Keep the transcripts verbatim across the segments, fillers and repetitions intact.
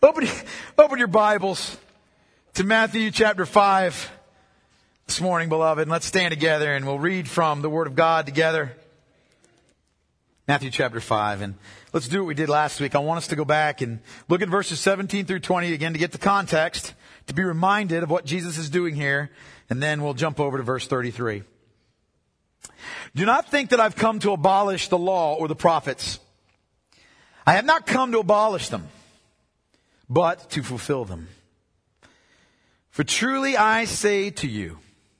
Open, open your Bibles to Matthew chapter five this morning, beloved. And let's stand together and we'll read from the Word of God together. Matthew chapter five. And let's do what we did last week. I want us to go back and look at verses seventeen through twenty again to get the context, to be reminded of what Jesus is doing here. And then we'll jump over to verse thirty-three. Do not think that I've come to abolish the law or the prophets. I have not come to abolish them, but to fulfill them. For truly I say to you,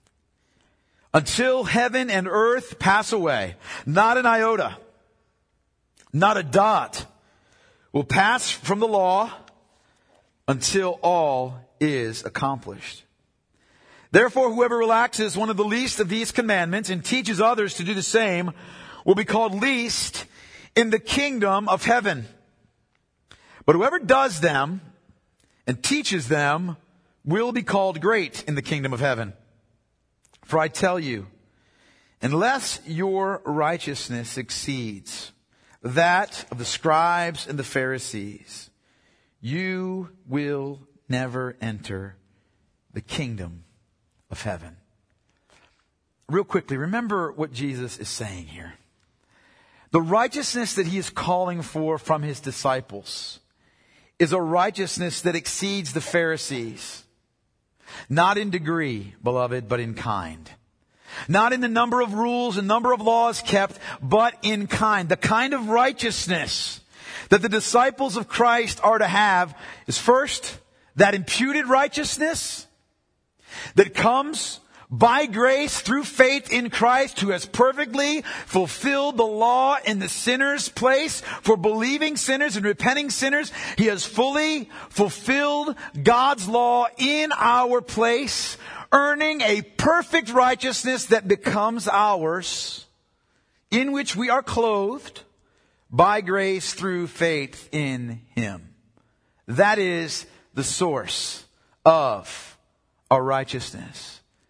until heaven and earth pass away, not an iota, not a dot will pass from the law until all is accomplished. Therefore, whoever relaxes one of the least of these commandments and teaches others to do the same will be called least in the kingdom of heaven. But whoever does them and teaches them will be called great in the kingdom of heaven. For I tell you, unless your righteousness exceeds that of the scribes and the Pharisees, you will never enter the kingdom of heaven. Real quickly, remember what Jesus is saying here. The righteousness that he is calling for from his disciples is a righteousness that exceeds the Pharisees. Not in degree, beloved, but in kind. Not in the number of rules and number of laws kept, but in kind. The kind of righteousness that the disciples of Christ are to have is first, that imputed righteousness that comes by grace through faith in Christ, who has perfectly fulfilled the law in the sinner's place for believing sinners and repenting sinners. He has fully fulfilled God's law in our place, earning a perfect righteousness that becomes ours, in which we are clothed by grace through faith in Him. That is the source of our righteousness.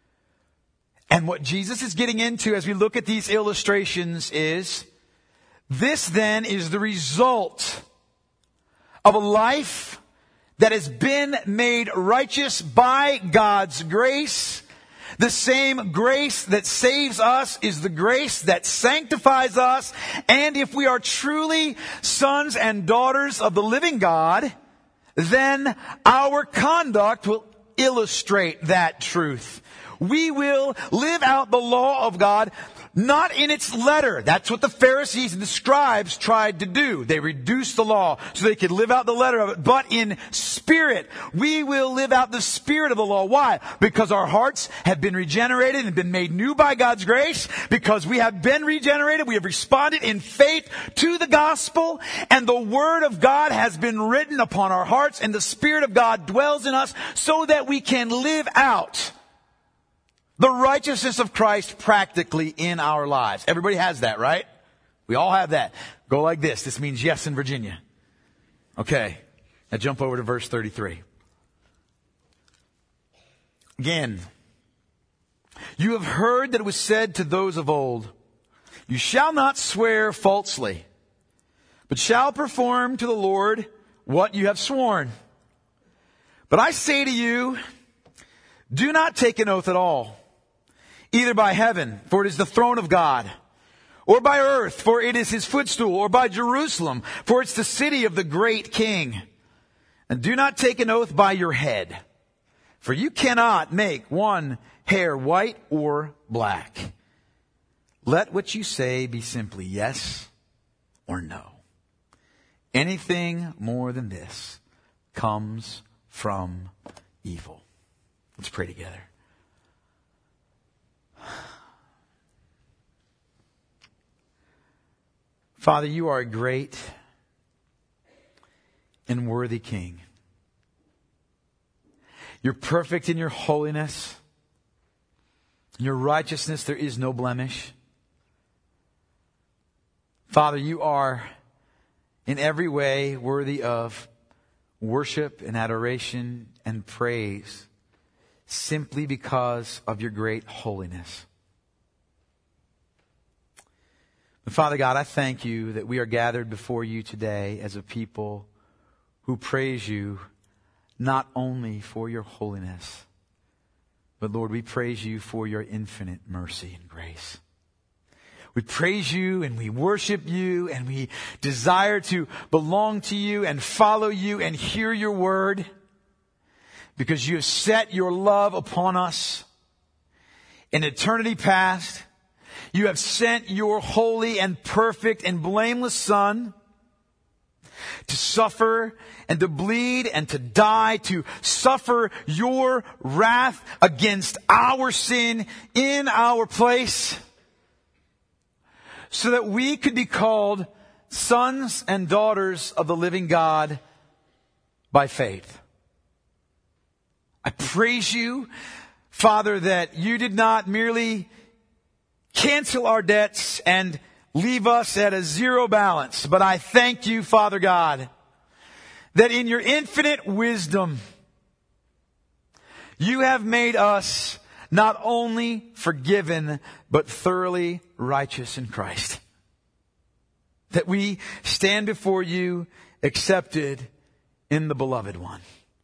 And what Jesus is getting into as we look at these illustrations is, this then is the result of a life that has been made righteous by God's grace. The same grace that saves us is the grace that sanctifies us. And if we are truly sons and daughters of the living God, then our conduct will illustrate that truth. We will live out the law of God, not in its letter. That's what the Pharisees and the scribes tried to do. They reduced the law so they could live out the letter of it. But in spirit, we will live out the spirit of the law. Why? Because our hearts have been regenerated and been made new by God's grace. Because we have been regenerated. We have responded in faith to the gospel. And the word of God has been written upon our hearts. And the Spirit of God dwells in us so that we can live out the righteousness of Christ practically in our lives. Everybody has that, right? We all have that. Go like this. This means yes in Virginia. Okay. Now jump over to verse thirty-three. Again, you have heard that it was said to those of old, you shall not swear falsely, but shall perform to the Lord what you have sworn. But I say to you, do not take an oath at all, either by heaven, for it is the throne of God, or by earth, for it is His footstool, or by Jerusalem, for it's the city of the great King. And do not take an oath by your head, for you cannot make one hair white or black. Let what you say be simply yes or no. Anything more than this comes from evil. Let's pray together. Father, you are a great and worthy King. You're perfect in your holiness. In your righteousness, there is no blemish. Father, you are in every way worthy of worship and adoration and praise simply because of your great holiness. Father God, I thank you that we are gathered before you today as a people who praise you not only for your holiness, but Lord, we praise you for your infinite mercy and grace. We praise you and we worship you and we desire to belong to you and follow you and hear your word because you have set your love upon us in eternity past. You have sent your holy and perfect and blameless Son to suffer and to bleed and to die, to suffer your wrath against our sin in our place, so that we could be called sons and daughters of the living God by faith. I praise you, Father, that you did not merely cancel our debts and leave us at a zero balance, but I thank you, Father God, that in your infinite wisdom, you have made us not only forgiven, but thoroughly righteous in Christ. That we stand before you accepted in the beloved one.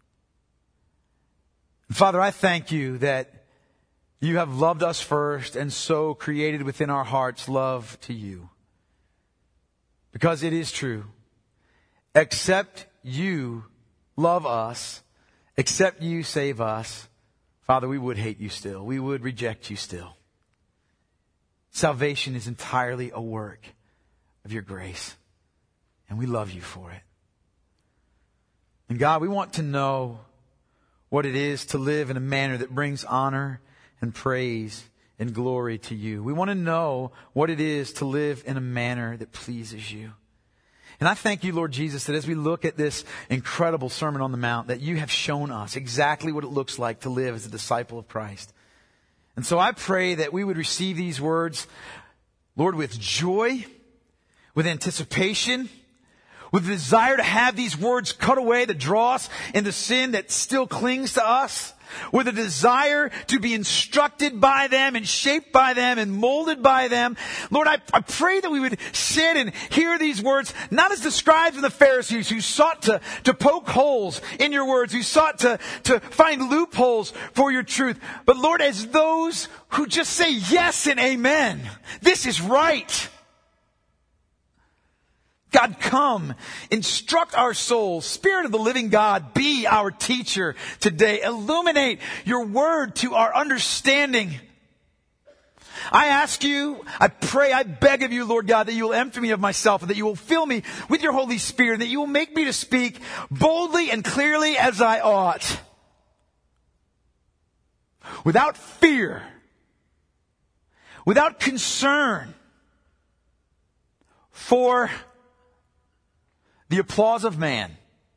Father, I thank you that you have loved us first and so created within our hearts love to you. Because it is true. Except you love us, except you save us, Father, we would hate you still. We would reject you still. Salvation is entirely a work of your grace. And we love you for it. And God, we want to know what it is to live in a manner that brings honor and praise and glory to you. We want to know what it is to live in a manner that pleases you. And I thank you, Lord Jesus, that as we look at this incredible Sermon on the Mount, that you have shown us exactly what it looks like to live as a disciple of Christ. And so I pray that we would receive these words, Lord, with joy, with anticipation, with the desire to have these words cut away that draw us into sin that still clings to us, with a desire to be instructed by them and shaped by them and molded by them. Lord, I, I pray that we would sit and hear these words, not as the scribes and the Pharisees who sought to, to poke holes in your words, who sought to, to find loopholes for your truth, but Lord, as those who just say yes and amen. This is right. God, come, instruct our souls. Spirit of the living God, be our teacher today. Illuminate your word to our understanding. I ask you, I pray, I beg of you, Lord God, that you will empty me of myself and that you will fill me with your Holy Spirit and that you will make me to speak boldly and clearly as I ought. Without fear. Without concern for the applause of man,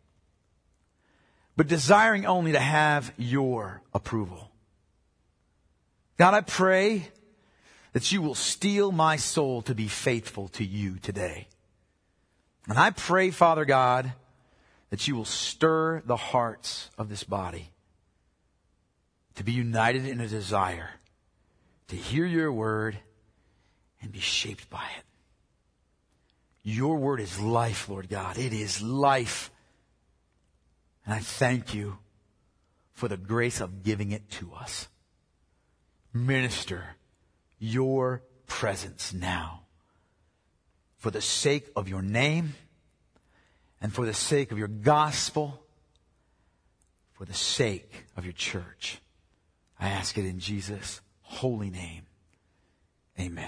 but desiring only to have your approval. God, I pray that you will steel my soul to be faithful to you today. And I pray, Father God, that you will stir the hearts of this body to be united in a desire to hear your word and be shaped by it. Your word is life, Lord God. It is life. And I thank you for the grace of giving it to us. Minister your presence now for the sake of your name and for the sake of your gospel, for the sake of your church. I ask it in Jesus' holy name. Amen.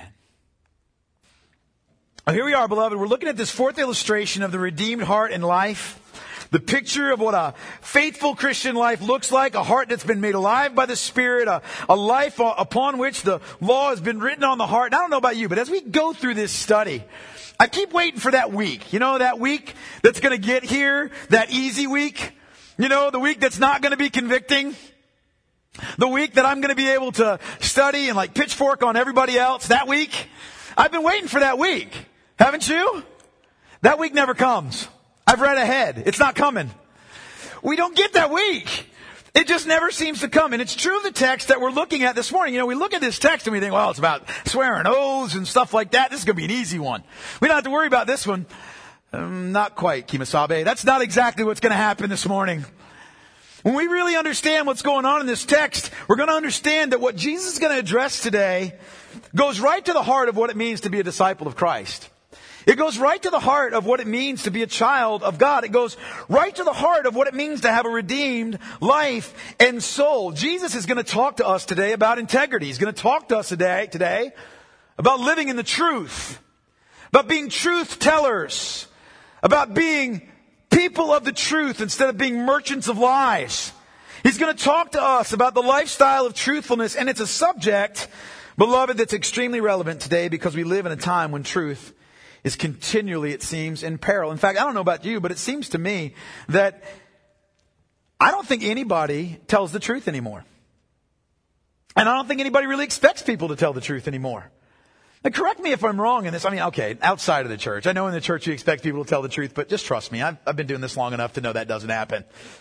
Here we are, beloved. We're looking at this fourth illustration of the redeemed heart and life. The picture of what a faithful Christian life looks like. A heart that's been made alive by the Spirit. A, a life upon which the law has been written on the heart. And I don't know about you, but as we go through this study, I keep waiting for that week. You know, that week that's going to get here. That easy week. You know, the week that's not going to be convicting. The week that I'm going to be able to study and like pitchfork on everybody else. That week. I've been waiting for that week. Haven't you? That week never comes. I've read ahead. It's not coming. We don't get that week. It just never seems to come. And it's true of the text that we're looking at this morning. You know, we look at this text and we think, well, it's about swearing oaths and stuff like that. This is going to be an easy one. We don't have to worry about this one. Um, not quite, Kimasabe. That's not exactly what's going to happen this morning. When we really understand what's going on in this text, we're going to understand that what Jesus is going to address today goes right to the heart of what it means to be a disciple of Christ. It goes right to the heart of what it means to be a child of God. It goes right to the heart of what it means to have a redeemed life and soul. Jesus is going to talk to us today about integrity. He's going to talk to us today, today about living in the truth, about being truth tellers, about being people of the truth instead of being merchants of lies. He's going to talk to us about the lifestyle of truthfulness, and it's a subject, beloved, that's extremely relevant today because we live in a time when truth is continually, it seems, in peril. In fact, I don't know about you, but it seems to me that I don't think anybody tells the truth anymore. And I don't think anybody really expects people to tell the truth anymore. Now, correct me if I'm wrong in this. I mean, okay, outside of the church. I know in the church you expect people to tell the truth, but just trust me. I've, I've been doing this long enough to know that doesn't happen.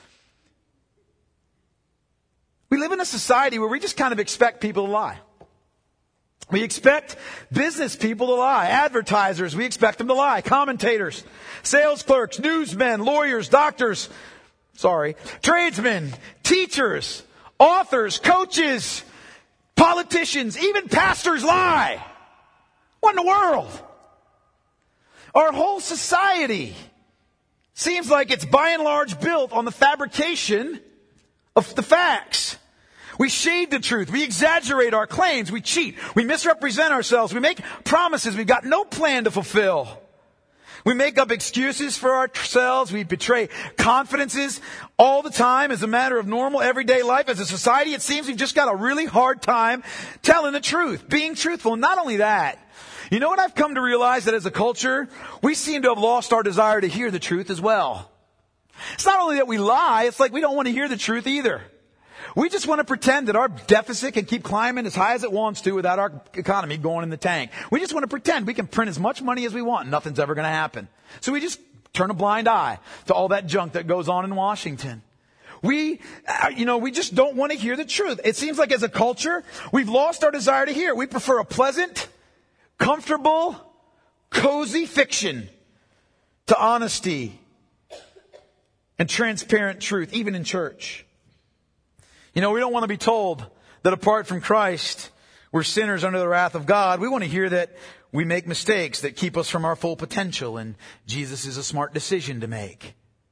We live in a society where we just kind of expect people to lie. We expect business people to lie. Advertisers, we expect them to lie. Commentators, sales clerks, newsmen, lawyers, doctors, sorry, tradesmen, teachers, authors, coaches, politicians, even pastors lie. What in the world? Our whole society seems like it's by and large built on the fabrication of the facts. We shade the truth. We exaggerate our claims. We cheat. We misrepresent ourselves. We make promises we've got no plan to fulfill. We make up excuses for ourselves. We betray confidences all the time as a matter of normal everyday life. As a society, it seems we've just got a really hard time telling the truth, being truthful. And not only that, you know what I've come to realize? That as a culture, we seem to have lost our desire to hear the truth as well. It's not only that we lie, it's like we don't want to hear the truth either. We just want to pretend that our deficit can keep climbing as high as it wants to without our economy going in the tank. We just want to pretend we can print as much money as we want and nothing's ever going to happen. So we just turn a blind eye to all that junk that goes on in Washington. We, uh, you know, we just don't want to hear the truth. It seems like as a culture, we've lost our desire to hear. We prefer a pleasant, comfortable, cozy fiction to honesty and transparent truth, even in church. You know, we don't want to be told that apart from Christ, we're sinners under the wrath of God. We want to hear that we make mistakes that keep us from our full potential, and Jesus is a smart decision to make.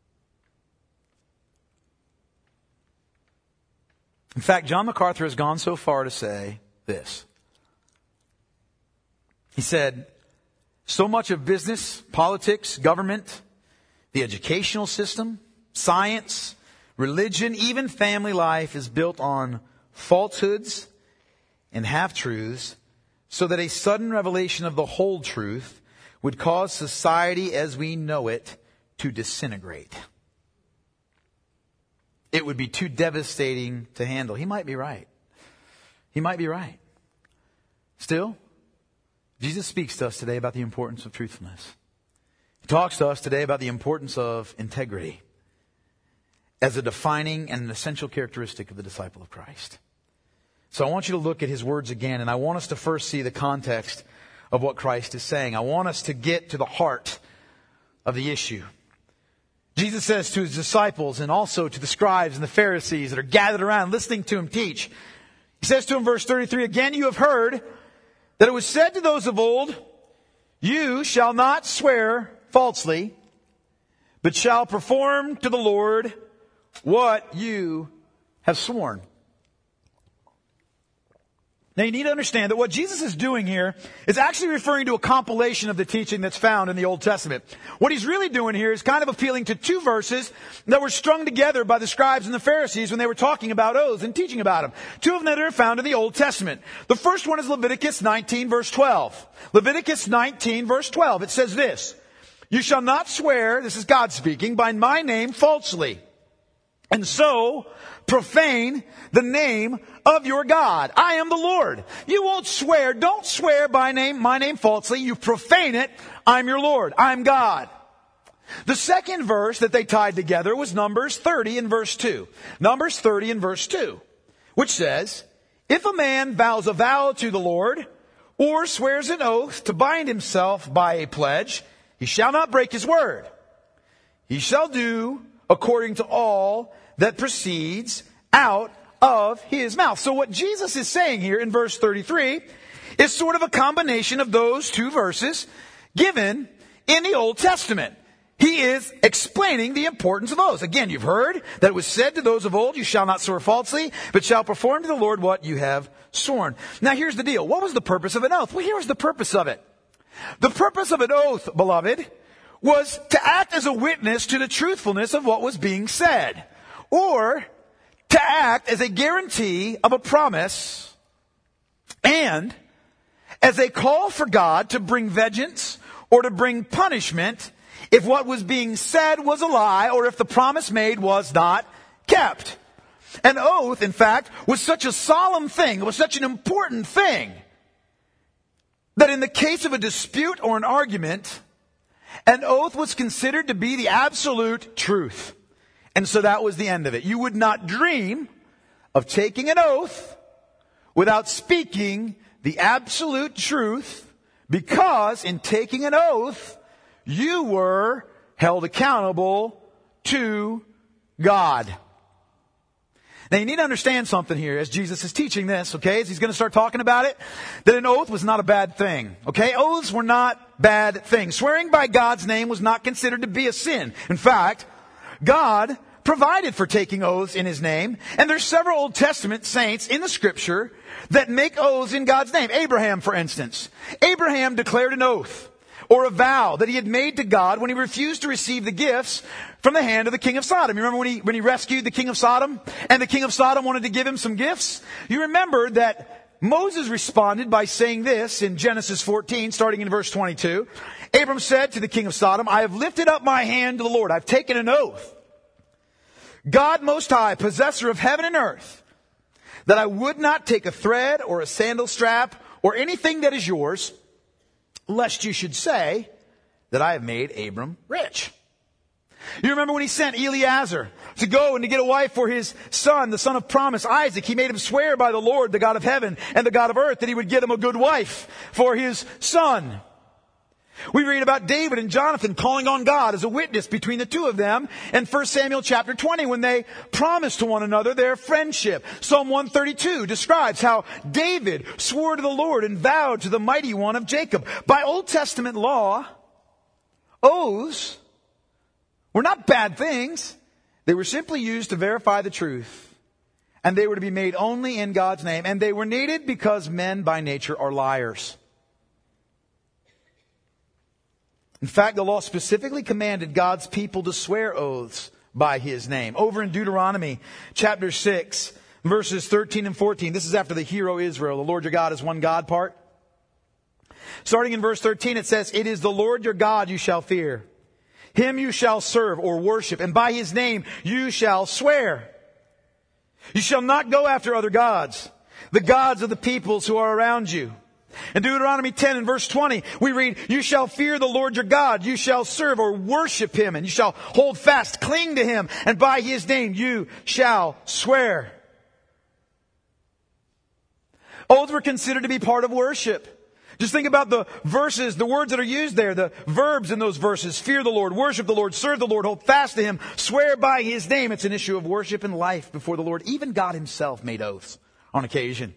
In fact, John MacArthur has gone so far to say this. He said, so much of business, politics, government, the educational system, science, religion, even family life is built on falsehoods and half-truths so that a sudden revelation of the whole truth would cause society as we know it to disintegrate. It would be too devastating to handle. He might be right. He might be right. Still, Jesus speaks to us today about the importance of truthfulness. He talks to us today about the importance of integrity as a defining and an essential characteristic of the disciple of Christ. So I want you to look at his words again, and I want us to first see the context of what Christ is saying. I want us to get to the heart of the issue. Jesus says to his disciples and also to the scribes and the Pharisees that are gathered around listening to him teach, he says to them, verse thirty-three, again you have heard that it was said to those of old, you shall not swear falsely, but shall perform to the Lord what you have sworn. Now you need to understand that what Jesus is doing here is actually referring to a compilation of the teaching that's found in the Old Testament. What he's really doing here is kind of appealing to two verses that were strung together by the scribes and the Pharisees when they were talking about oaths and teaching about them. Two of them that are found in the Old Testament. The first one is Leviticus nineteen verse twelve. Leviticus nineteen verse twelve. It says this, you shall not swear, this is God speaking, by my name falsely, and so profane the name of your God. I am the Lord. You won't swear. Don't swear by name, my name falsely. You profane it. I'm your Lord. I'm God. The second verse that they tied together was Numbers thirty and verse two. Numbers thirty and verse two, which says, if a man vows a vow to the Lord or swears an oath to bind himself by a pledge, He shall not break his word. He shall do according to all that proceeds out of his mouth. So what Jesus is saying here in verse thirty-three is sort of a combination of those two verses given in the Old Testament. He is explaining the importance of oaths. Again, you've heard that it was said to those of old, you shall not swear falsely, but shall perform to the Lord what you have sworn. Now here's the deal. What was the purpose of an oath? Well, here was the purpose of it. The purpose of an oath, beloved, was to act as a witness to the truthfulness of what was being said, or to act as a guarantee of a promise, and as a call for God to bring vengeance or to bring punishment if what was being said was a lie or if the promise made was not kept. An oath, in fact, was such a solemn thing, it was such an important thing, that in the case of a dispute or an argument, an oath was considered to be the absolute truth. And so that was the end of it. You would not dream of taking an oath without speaking the absolute truth, because in taking an oath, you were held accountable to God. Now you need to understand something here as Jesus is teaching this, okay, as he's going to start talking about it, that an oath was not a bad thing, okay? Oaths were not bad things. Swearing by God's name was not considered to be a sin. In fact, God provided for taking oaths in his name, and there's several Old Testament saints in the scripture that make oaths in God's name. Abraham, for instance. Abraham declared an oath or a vow that he had made to God when he refused to receive the gifts from the hand of the king of Sodom. You remember when he, when he rescued the king of Sodom and the king of Sodom wanted to give him some gifts? You remember that Moses responded by saying this in Genesis fourteen, starting in verse twenty-two. Abram said to the king of Sodom, I have lifted up my hand to the Lord. I've taken an oath. God Most High, possessor of heaven and earth, that I would not take a thread or a sandal strap or anything that is yours, lest you should say that I have made Abram rich. You remember when he sent Eliezer to go and to get a wife for his son, the son of promise, Isaac. He made him swear by the Lord, the God of heaven and the God of earth, that he would get him a good wife for his son. We read about David and Jonathan calling on God as a witness between the two of them in First Samuel chapter twenty when they promised to one another their friendship. Psalm one thirty-two describes how David swore to the Lord and vowed to the mighty one of Jacob. By Old Testament law, oaths were not bad things. They were simply used to verify the truth. And they were to be made only in God's name. And they were needed because men by nature are liars. In fact, the law specifically commanded God's people to swear oaths by his name. Over in Deuteronomy chapter six, verses thirteen and fourteen. This is after the hero Israel. The Lord your God is one God part. Starting in verse thirteen, it says, it is the Lord your God you shall fear. Him you shall serve or worship, and by his name you shall swear. You shall not go after other gods, the gods of the peoples who are around you. In Deuteronomy ten and verse twenty, we read, you shall fear the Lord your God, you shall serve or worship him, and you shall hold fast, cling to him, and by his name you shall swear. Oaths were considered to be part of worship. Just think about the verses, the words that are used there, the verbs in those verses. Fear the Lord, worship the Lord, serve the Lord, hold fast to him, swear by his name. It's an issue of worship and life before the Lord. Even God himself made oaths on occasion.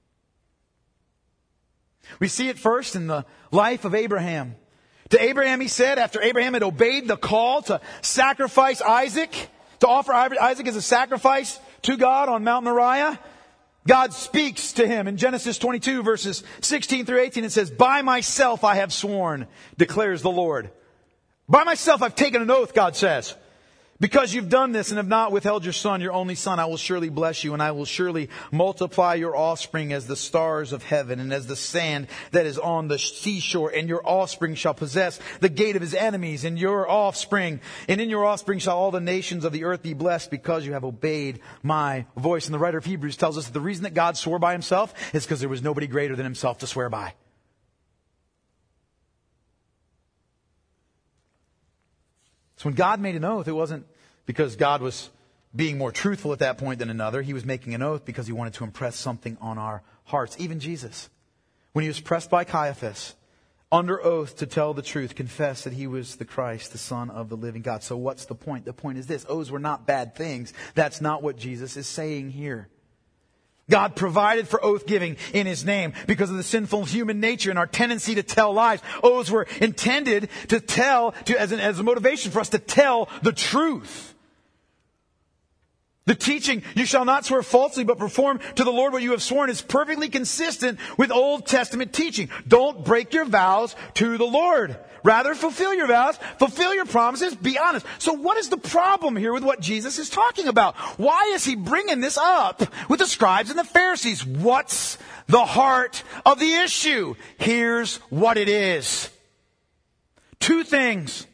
We see it first in the life of Abraham. To Abraham he said, after Abraham had obeyed the call to sacrifice Isaac, to offer Isaac as a sacrifice to God on Mount Moriah, God speaks to him in Genesis twenty-two verses sixteen through eighteen. It says, by myself I have sworn, declares the Lord. By myself I've taken an oath, God says. Because you've done this and have not withheld your son, your only son, I will surely bless you, and I will surely multiply your offspring as the stars of heaven and as the sand that is on the seashore. And your offspring shall possess the gate of his enemies, and your offspring, and in your offspring shall all the nations of the earth be blessed, because you have obeyed my voice. And the writer of Hebrews tells us that the reason that God swore by himself is because there was nobody greater than himself to swear by. So when God made an oath, it wasn't because God was being more truthful at that point than another. He was making an oath because he wanted to impress something on our hearts. Even Jesus, when he was pressed by Caiaphas under oath to tell the truth, confess that he was the Christ, the Son of the living God. So what's the point? The point is this. Oaths were not bad things. That's not what Jesus is saying here. God provided for oath giving in His name because of the sinful human nature and our tendency to tell lies. Oaths were intended to tell, to, as, an, as a motivation for us to tell the truth. The teaching, you shall not swear falsely, but perform to the Lord what you have sworn, is perfectly consistent with Old Testament teaching. Don't break your vows to the Lord. Rather, fulfill your vows, fulfill your promises, be honest. So what is the problem here with what Jesus is talking about? Why is He bringing this up with the scribes and the Pharisees? What's the heart of the issue? Here's what it is. Two things.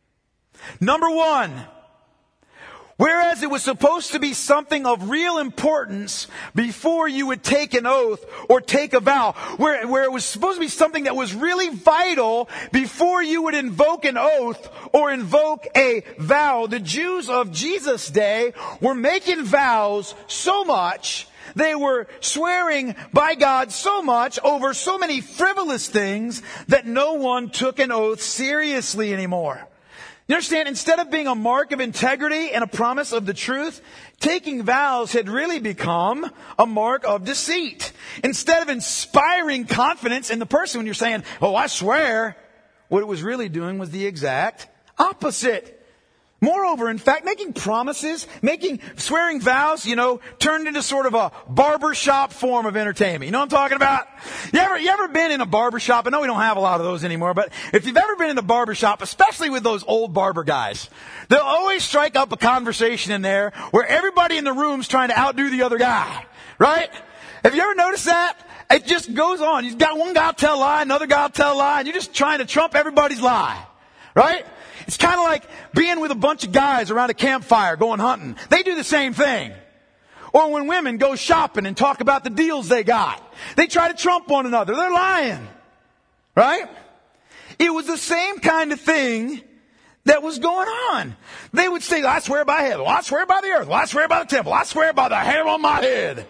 Number one, whereas it was supposed to be something of real importance before you would take an oath or take a vow, where, where it was supposed to be something that was really vital before you would invoke an oath or invoke a vow, the Jews of Jesus' day were making vows so much, they were swearing by God so much over so many frivolous things that no one took an oath seriously anymore. You understand, instead of being a mark of integrity and a promise of the truth, taking vows had really become a mark of deceit. Instead of inspiring confidence in the person when you're saying, oh, I swear, what it was really doing was the exact opposite. Moreover, in fact, making promises, making, swearing vows, you know, turned into sort of a barbershop form of entertainment. You know what I'm talking about? You ever, you ever been in a barbershop? I know we don't have a lot of those anymore, but if you've ever been in a barbershop, especially with those old barber guys, they'll always strike up a conversation in there where everybody in the room's trying to outdo the other guy. Right? Have you ever noticed that? It just goes on. You've got one guy tell a lie, another guy tell a lie, and you're just trying to trump everybody's lie. Right? It's kind of like being with a bunch of guys around a campfire going hunting. They do the same thing. Or when women go shopping and talk about the deals they got. They try to trump one another. They're lying. Right? It was the same kind of thing that was going on. They would say, I swear by heaven. Well, I swear by the earth. Well, I swear by the temple. I swear by the hair on my head.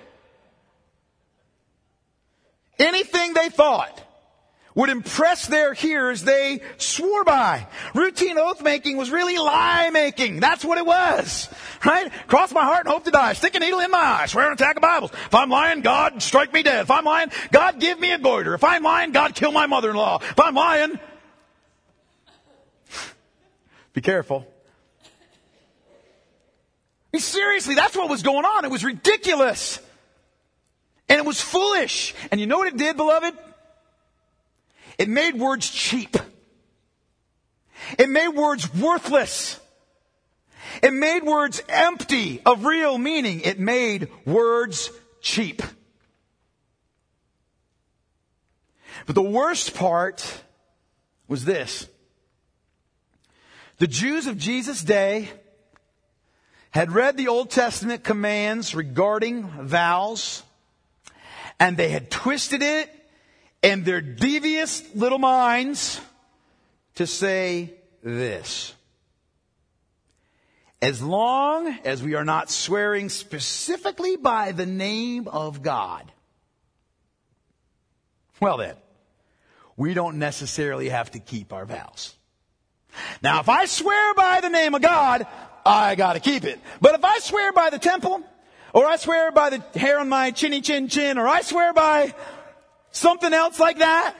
Anything they thought would impress their hearers, they swore by. Routine oath making was really lie making. That's what it was. Right? Cross my heart and hope to die. Stick a needle in my eye. Swear an attack of Bibles. If I'm lying, God strike me dead. If I'm lying, God give me a goiter. If I'm lying, God kill my mother-in-law. If I'm lying, be careful. I mean, seriously, that's what was going on. It was ridiculous. And it was foolish. And you know what it did, beloved? It made words cheap. It made words worthless. It made words empty of real meaning. It made words cheap. But the worst part was this. The Jews of Jesus' day had read the Old Testament commands regarding vows, and they had twisted it in their devious little minds to say this. As long as we are not swearing specifically by the name of God, well then, we don't necessarily have to keep our vows. Now, if I swear by the name of God, I got to keep it. But if I swear by the temple, or I swear by the hair on my chinny chin chin, or I swear by something else like that,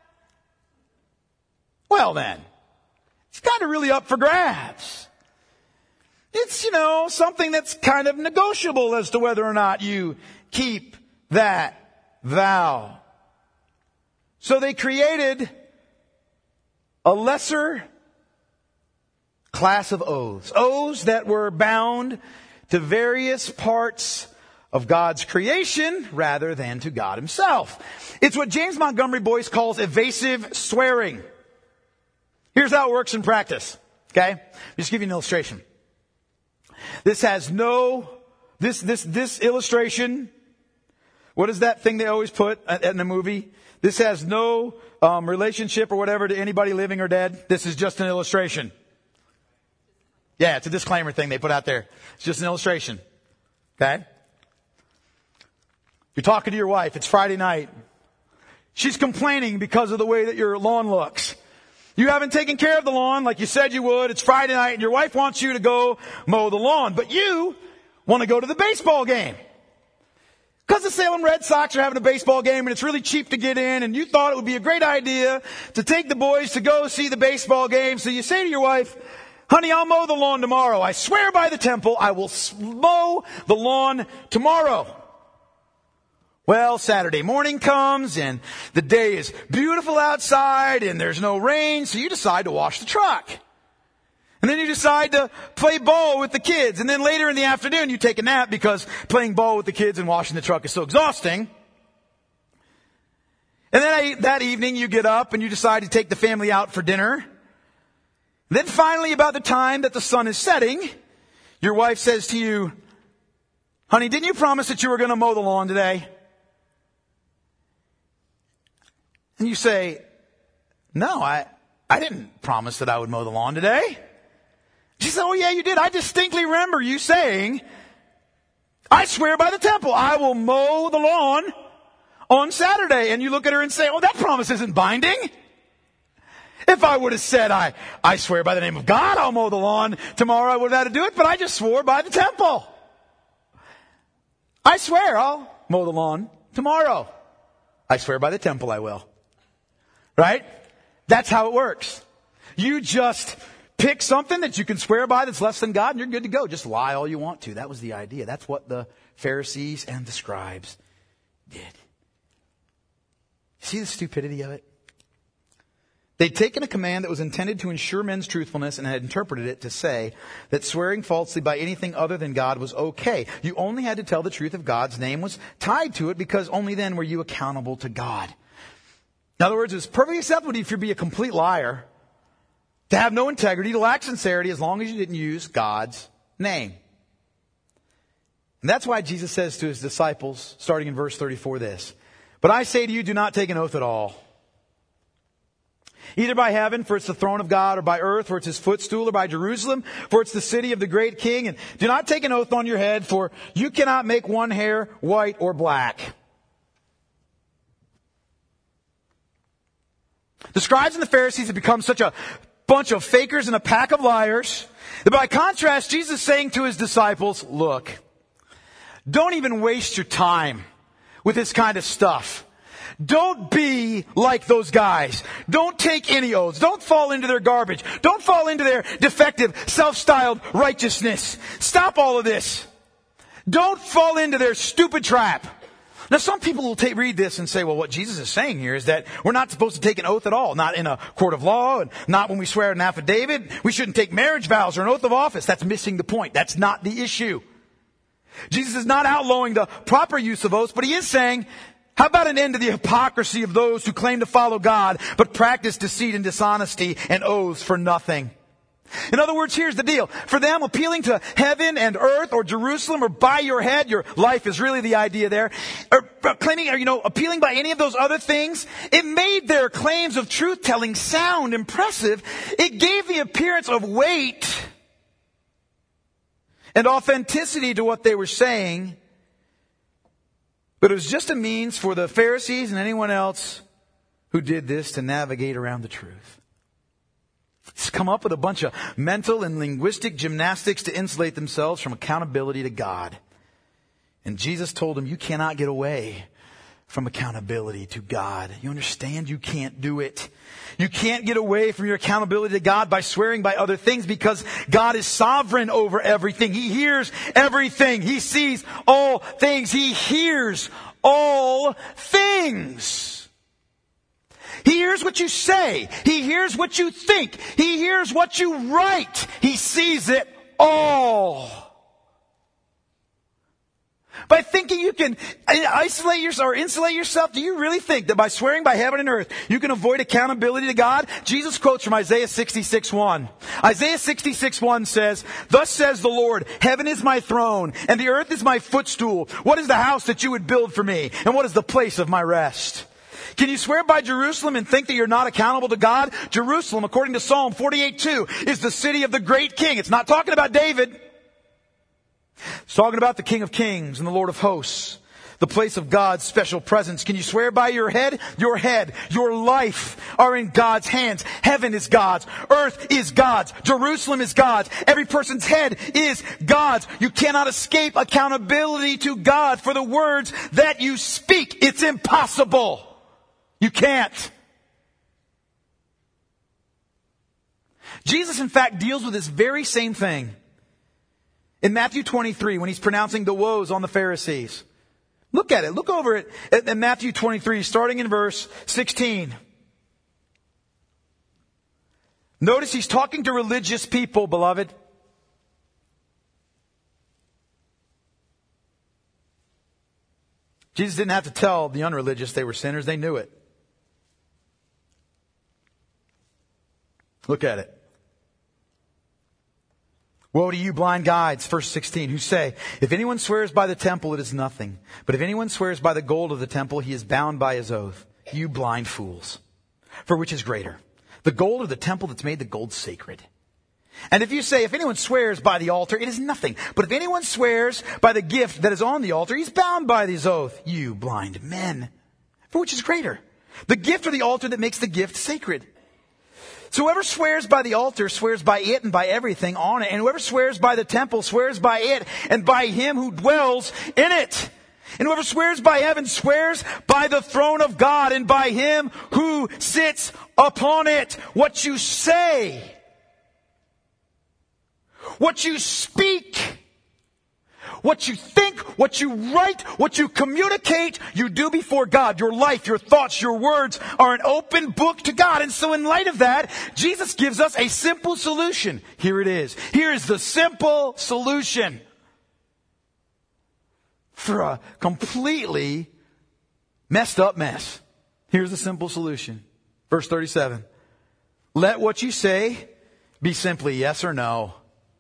well then, it's kind of really up for grabs. It's, you know, something that's kind of negotiable as to whether or not you keep that vow. So they created a lesser class of oaths. Oaths that were bound to various parts of God's creation rather than to God Himself. It's what James Montgomery Boyce calls evasive swearing. Here's how it works in practice. Okay? Just give you an illustration. This has no, this, this, this illustration, what is that thing they always put in the movie? This has no um, relationship or whatever to anybody living or dead. This is just an illustration. Yeah, it's a disclaimer thing they put out there. It's just an illustration. Okay? You're talking to your wife. It's Friday night. She's complaining because of the way that your lawn looks. You haven't taken care of the lawn like you said you would. It's Friday night and your wife wants you to go mow the lawn. But you want to go to the baseball game. Because the Salem Red Sox are having a baseball game and it's really cheap to get in, and you thought it would be a great idea to take the boys to go see the baseball game. So you say to your wife, honey, I'll mow the lawn tomorrow. I swear by the temple, I will mow the lawn tomorrow. Well, Saturday morning comes and the day is beautiful outside and there's no rain, so you decide to wash the truck. And then you decide to play ball with the kids. And then later in the afternoon you take a nap because playing ball with the kids and washing the truck is so exhausting. And then that evening you get up and you decide to take the family out for dinner. Then finally, about the time that the sun is setting, your wife says to you, honey, didn't you promise that you were going to mow the lawn today? And you say, no, I, I didn't promise that I would mow the lawn today. She said, oh yeah, you did. I distinctly remember you saying, I swear by the temple, I will mow the lawn on Saturday. And you look at her and say, oh, that promise isn't binding. If I would have said, I, I swear by the name of God, I'll mow the lawn tomorrow, I would have had to do it, but I just swore by the temple. I swear I'll mow the lawn tomorrow. I swear by the temple I will. Right? That's how it works. You just pick something that you can swear by that's less than God and you're good to go. Just lie all you want to. That was the idea. That's what the Pharisees and the scribes did. See the stupidity of it? They'd taken a command that was intended to ensure men's truthfulness and had interpreted it to say that swearing falsely by anything other than God was okay. You only had to tell the truth if God's name was tied to it, because only then were you accountable to God. In other words, it's perfectly acceptable if you be a complete liar, to have no integrity, to lack sincerity, as long as you didn't use God's name. And that's why Jesus says to his disciples, starting in verse thirty-four, this, but I say to you, do not take an oath at all. Either by heaven, for it's the throne of God, or by earth, for it's his footstool, or by Jerusalem, for it's the city of the great king. And do not take an oath on your head, for you cannot make one hair white or black. The scribes and the Pharisees have become such a bunch of fakers and a pack of liars that by contrast, Jesus is saying to his disciples, look, don't even waste your time with this kind of stuff. Don't be like those guys. Don't take any oaths. Don't fall into their garbage. Don't fall into their defective, self-styled righteousness. Stop all of this. Don't fall into their stupid trap. Now, some people will take, read this and say, well, what Jesus is saying here is that we're not supposed to take an oath at all. Not in a court of law, and not when we swear an affidavit. We shouldn't take marriage vows or an oath of office. That's missing the point. That's not the issue. Jesus is not outlawing the proper use of oaths, but he is saying, how about an end to the hypocrisy of those who claim to follow God, but practice deceit and dishonesty and oaths for nothing? In other words, here's the deal. For them, appealing to heaven and earth or Jerusalem or by your head, your life is really the idea there, or claiming, or, you know, appealing by any of those other things, it made their claims of truth-telling sound impressive. It gave the appearance of weight and authenticity to what they were saying. But it was just a means for the Pharisees and anyone else who did this to navigate around the truth. It's come up with a bunch of mental and linguistic gymnastics to insulate themselves from accountability to God. And Jesus told them, you cannot get away from accountability to God. You understand? You can't do it. You can't get away from your accountability to God by swearing by other things, because God is sovereign over everything. He hears everything. He sees all things. He hears all things. He hears what you say. He hears what you think. He hears what you write. He sees it all. By thinking you can isolate yourself or insulate yourself, do you really think that by swearing by heaven and earth, you can avoid accountability to God? Jesus quotes from Isaiah sixty-six one. Isaiah sixty-six one says, thus says the Lord, heaven is my throne, and the earth is my footstool. What is the house that you would build for me? And what is the place of my rest? Can you swear by Jerusalem and think that you're not accountable to God? Jerusalem, according to Psalm forty-eight two, is the city of the great king. It's not talking about David. It's talking about the King of Kings and the Lord of Hosts, the the place of God's special presence. Can you swear by your head? Your head, your life are in God's hands. Heaven is God's. Earth is God's. Jerusalem is God's. Every person's head is God's. You cannot escape accountability to God for the words that you speak. It's impossible. You can't. Jesus, in fact, deals with this very same thing in Matthew twenty-three when he's pronouncing the woes on the Pharisees. Look at it. Look over it at Matthew twenty-three, starting in verse sixteen. Notice he's talking to religious people, beloved. Jesus didn't have to tell the unreligious they were sinners. They knew it. Look at it. Woe to you, blind guides, verse sixteen, who say, if anyone swears by the temple, it is nothing. But if anyone swears by the gold of the temple, he is bound by his oath. You blind fools. For which is greater, the gold or the temple that's made the gold sacred? And if you say, if anyone swears by the altar, it is nothing. But if anyone swears by the gift that is on the altar, he's bound by his oath. You blind men. For which is greater, the gift or the altar that makes the gift sacred? So whoever swears by the altar swears by it and by everything on it. And whoever swears by the temple swears by it and by him who dwells in it. And whoever swears by heaven swears by the throne of God and by him who sits upon it. What you say, what you speak, what you think, what you write, what you communicate, you do before God. Your life, your thoughts, your words are an open book to God. And so in light of that, Jesus gives us a simple solution. Here it is. Here is the simple solution for a completely messed up mess. Here's the simple solution. Verse thirty-seven. Let what you say be simply yes or no.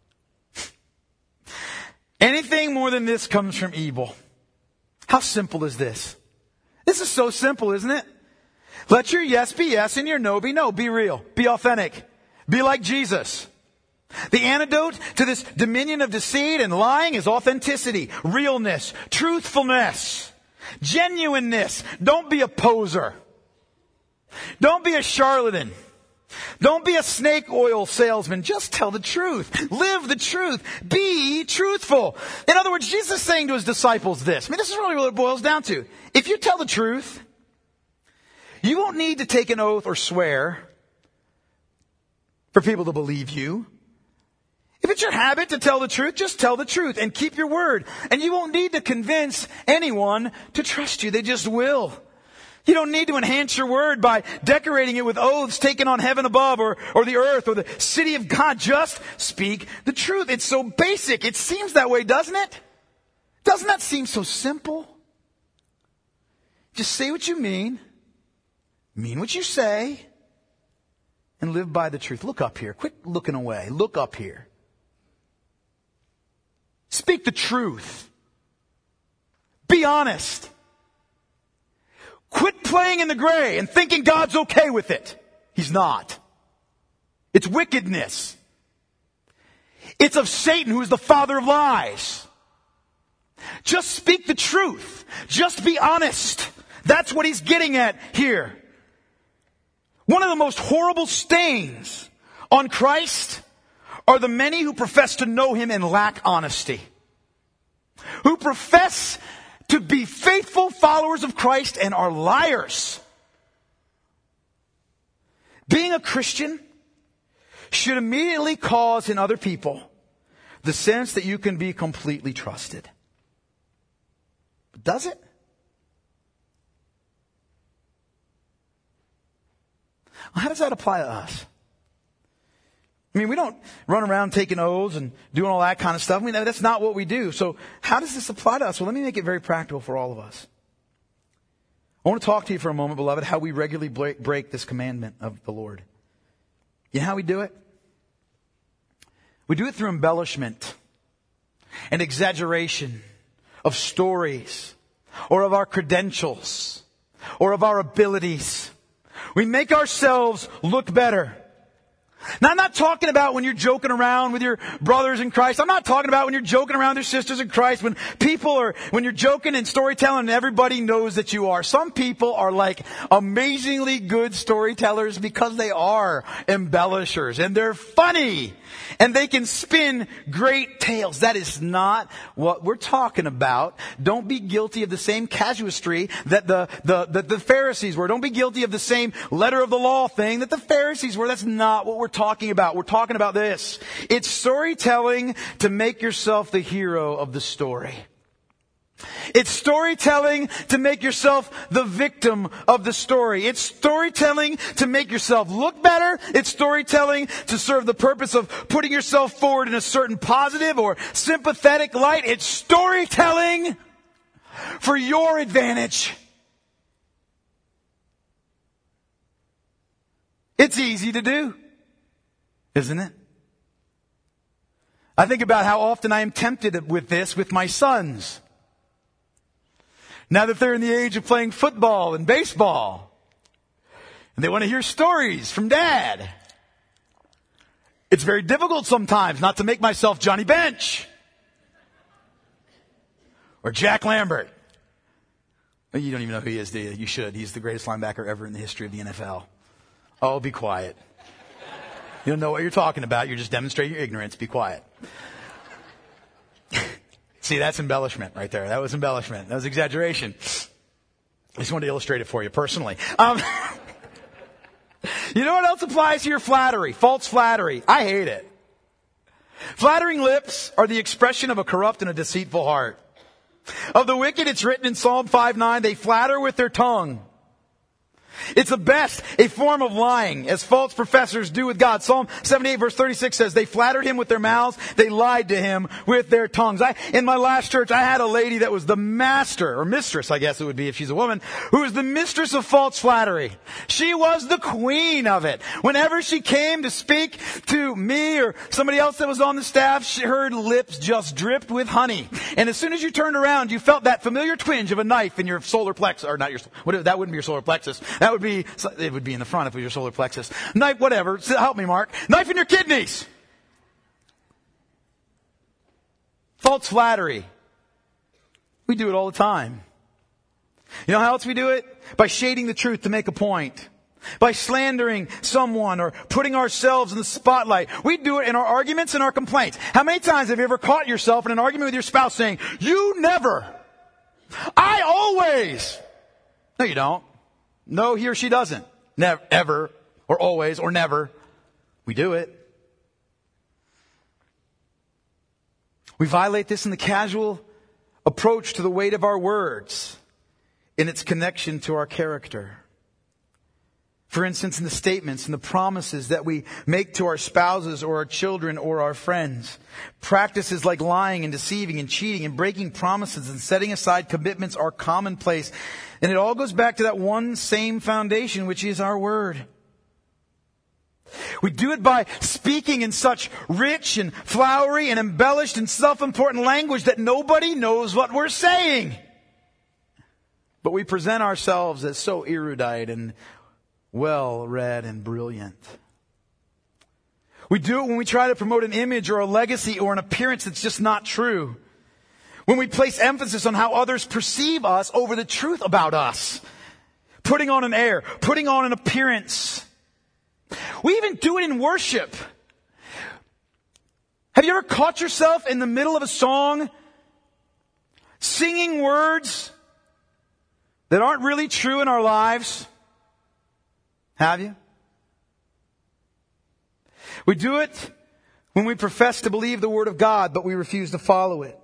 Anything more than this comes from evil. How simple is this? This is so simple, isn't it? Let your yes be yes and your no be no. Be real. Be authentic. Be like Jesus. The antidote to this dominion of deceit and lying is authenticity, realness, truthfulness, genuineness. Don't be a poser. Don't be a charlatan. Don't be a snake oil salesman. Just tell the truth. Live the truth. Be truthful. In other words, Jesus is saying to his disciples this. I mean, this is really what it boils down to. If you tell the truth, you won't need to take an oath or swear for people to believe you. If it's your habit to tell the truth, just tell the truth and keep your word. And you won't need to convince anyone to trust you. They just will. You don't need to enhance your word by decorating it with oaths taken on heaven above or, or the earth or the city of God. Just speak the truth. It's so basic. It seems that way, doesn't it? Doesn't that seem so simple? Just say what you mean, mean what you say, and live by the truth. Look up here. Quit looking away. Look up here. Speak the truth. Be honest. Quit playing in the gray and thinking God's okay with it. He's not. It's wickedness. It's of Satan, who is the father of lies. Just speak the truth. Just be honest. That's what he's getting at here. One of the most horrible stains on Christ are the many who profess to know him and lack honesty. Who profess to be faithful followers of Christ and are liars. Being a Christian should immediately cause in other people the sense that you can be completely trusted. But does it? Well, how does that apply to us? I mean, we don't run around taking oaths and doing all that kind of stuff. I mean, that's not what we do. So how does this apply to us? Well, let me make it very practical for all of us. I want to talk to you for a moment, beloved, how we regularly break, break this commandment of the Lord. You know how we do it? We do it through embellishment and exaggeration of stories or of our credentials or of our abilities. We make ourselves look better. Now, I'm not talking about when you're joking around with your brothers in Christ. I'm not talking about when you're joking around with your sisters in Christ. When people are, when you're joking and storytelling and everybody knows that you are. Some people are like amazingly good storytellers because they are embellishers and they're funny and they can spin great tales. That is not what we're talking about. Don't be guilty of the same casuistry that the, the, the, the Pharisees were. Don't be guilty of the same letter of the law thing that the Pharisees were. That's not what we're talking about. We're talking about this. It's storytelling to make yourself the hero of the story. It's storytelling to make yourself the victim of the story. It's storytelling to make yourself look better. It's storytelling to serve the purpose of putting yourself forward in a certain positive or sympathetic light. It's storytelling for your advantage. It's easy to do, isn't it? I think about how often I am tempted with this with my sons. Now that they're in the age of playing football and baseball, and they want to hear stories from Dad. It's very difficult sometimes not to make myself Johnny Bench or Jack Lambert. You don't even know who he is, do you? You should. He's the greatest linebacker ever in the history of the N F L. Oh, be quiet. You don't know what you're talking about. You're just demonstrating your ignorance. Be quiet. See, that's embellishment right there. That was embellishment. That was exaggeration. I just wanted to illustrate it for you personally. Um, you know what else applies here? Flattery. False flattery. I hate it. Flattering lips are the expression of a corrupt and a deceitful heart. Of the wicked, it's written in Psalm five nine, they flatter with their tongue. It's the best, a form of lying, as false professors do with God. Psalm seventy-eight verse thirty-six says, they flattered him with their mouths, they lied to him with their tongues. I, in my last church, I had a lady that was the master, or mistress, I guess it would be if she's a woman, who was the mistress of false flattery. She was the queen of it. Whenever she came to speak to me or somebody else that was on the staff, she, her lips just dripped with honey. And as soon as you turned around, you felt that familiar twinge of a knife in your solar plexus, or not your, what, that wouldn't be your solar plexus. That would be, it would be in the front if it was your solar plexus. Knife, whatever. Help me, Mark. Knife in your kidneys. False flattery. We do it all the time. You know how else we do it? By shading the truth to make a point. By slandering someone or putting ourselves in the spotlight. We do it in our arguments and our complaints. How many times have you ever caught yourself in an argument with your spouse saying, you never, I always. No, you don't. No, he or she doesn't. Never, ever, or always, or never. We do it. We violate this in the casual approach to the weight of our words in its connection to our character. For instance, in the statements and the promises that we make to our spouses or our children or our friends. Practices like lying and deceiving and cheating and breaking promises and setting aside commitments are commonplace. And it all goes back to that one same foundation, which is our word. We do it by speaking in such rich and flowery and embellished and self-important language that nobody knows what we're saying. But we present ourselves as so erudite and well-read and brilliant. We do it when we try to promote an image or a legacy or an appearance that's just not true. When we place emphasis on how others perceive us over the truth about us. Putting on an air, putting on an appearance. We even do it in worship. Have you ever caught yourself in the middle of a song singing words that aren't really true in our lives? Have you? We do it when we profess to believe the Word of God, but we refuse to follow it.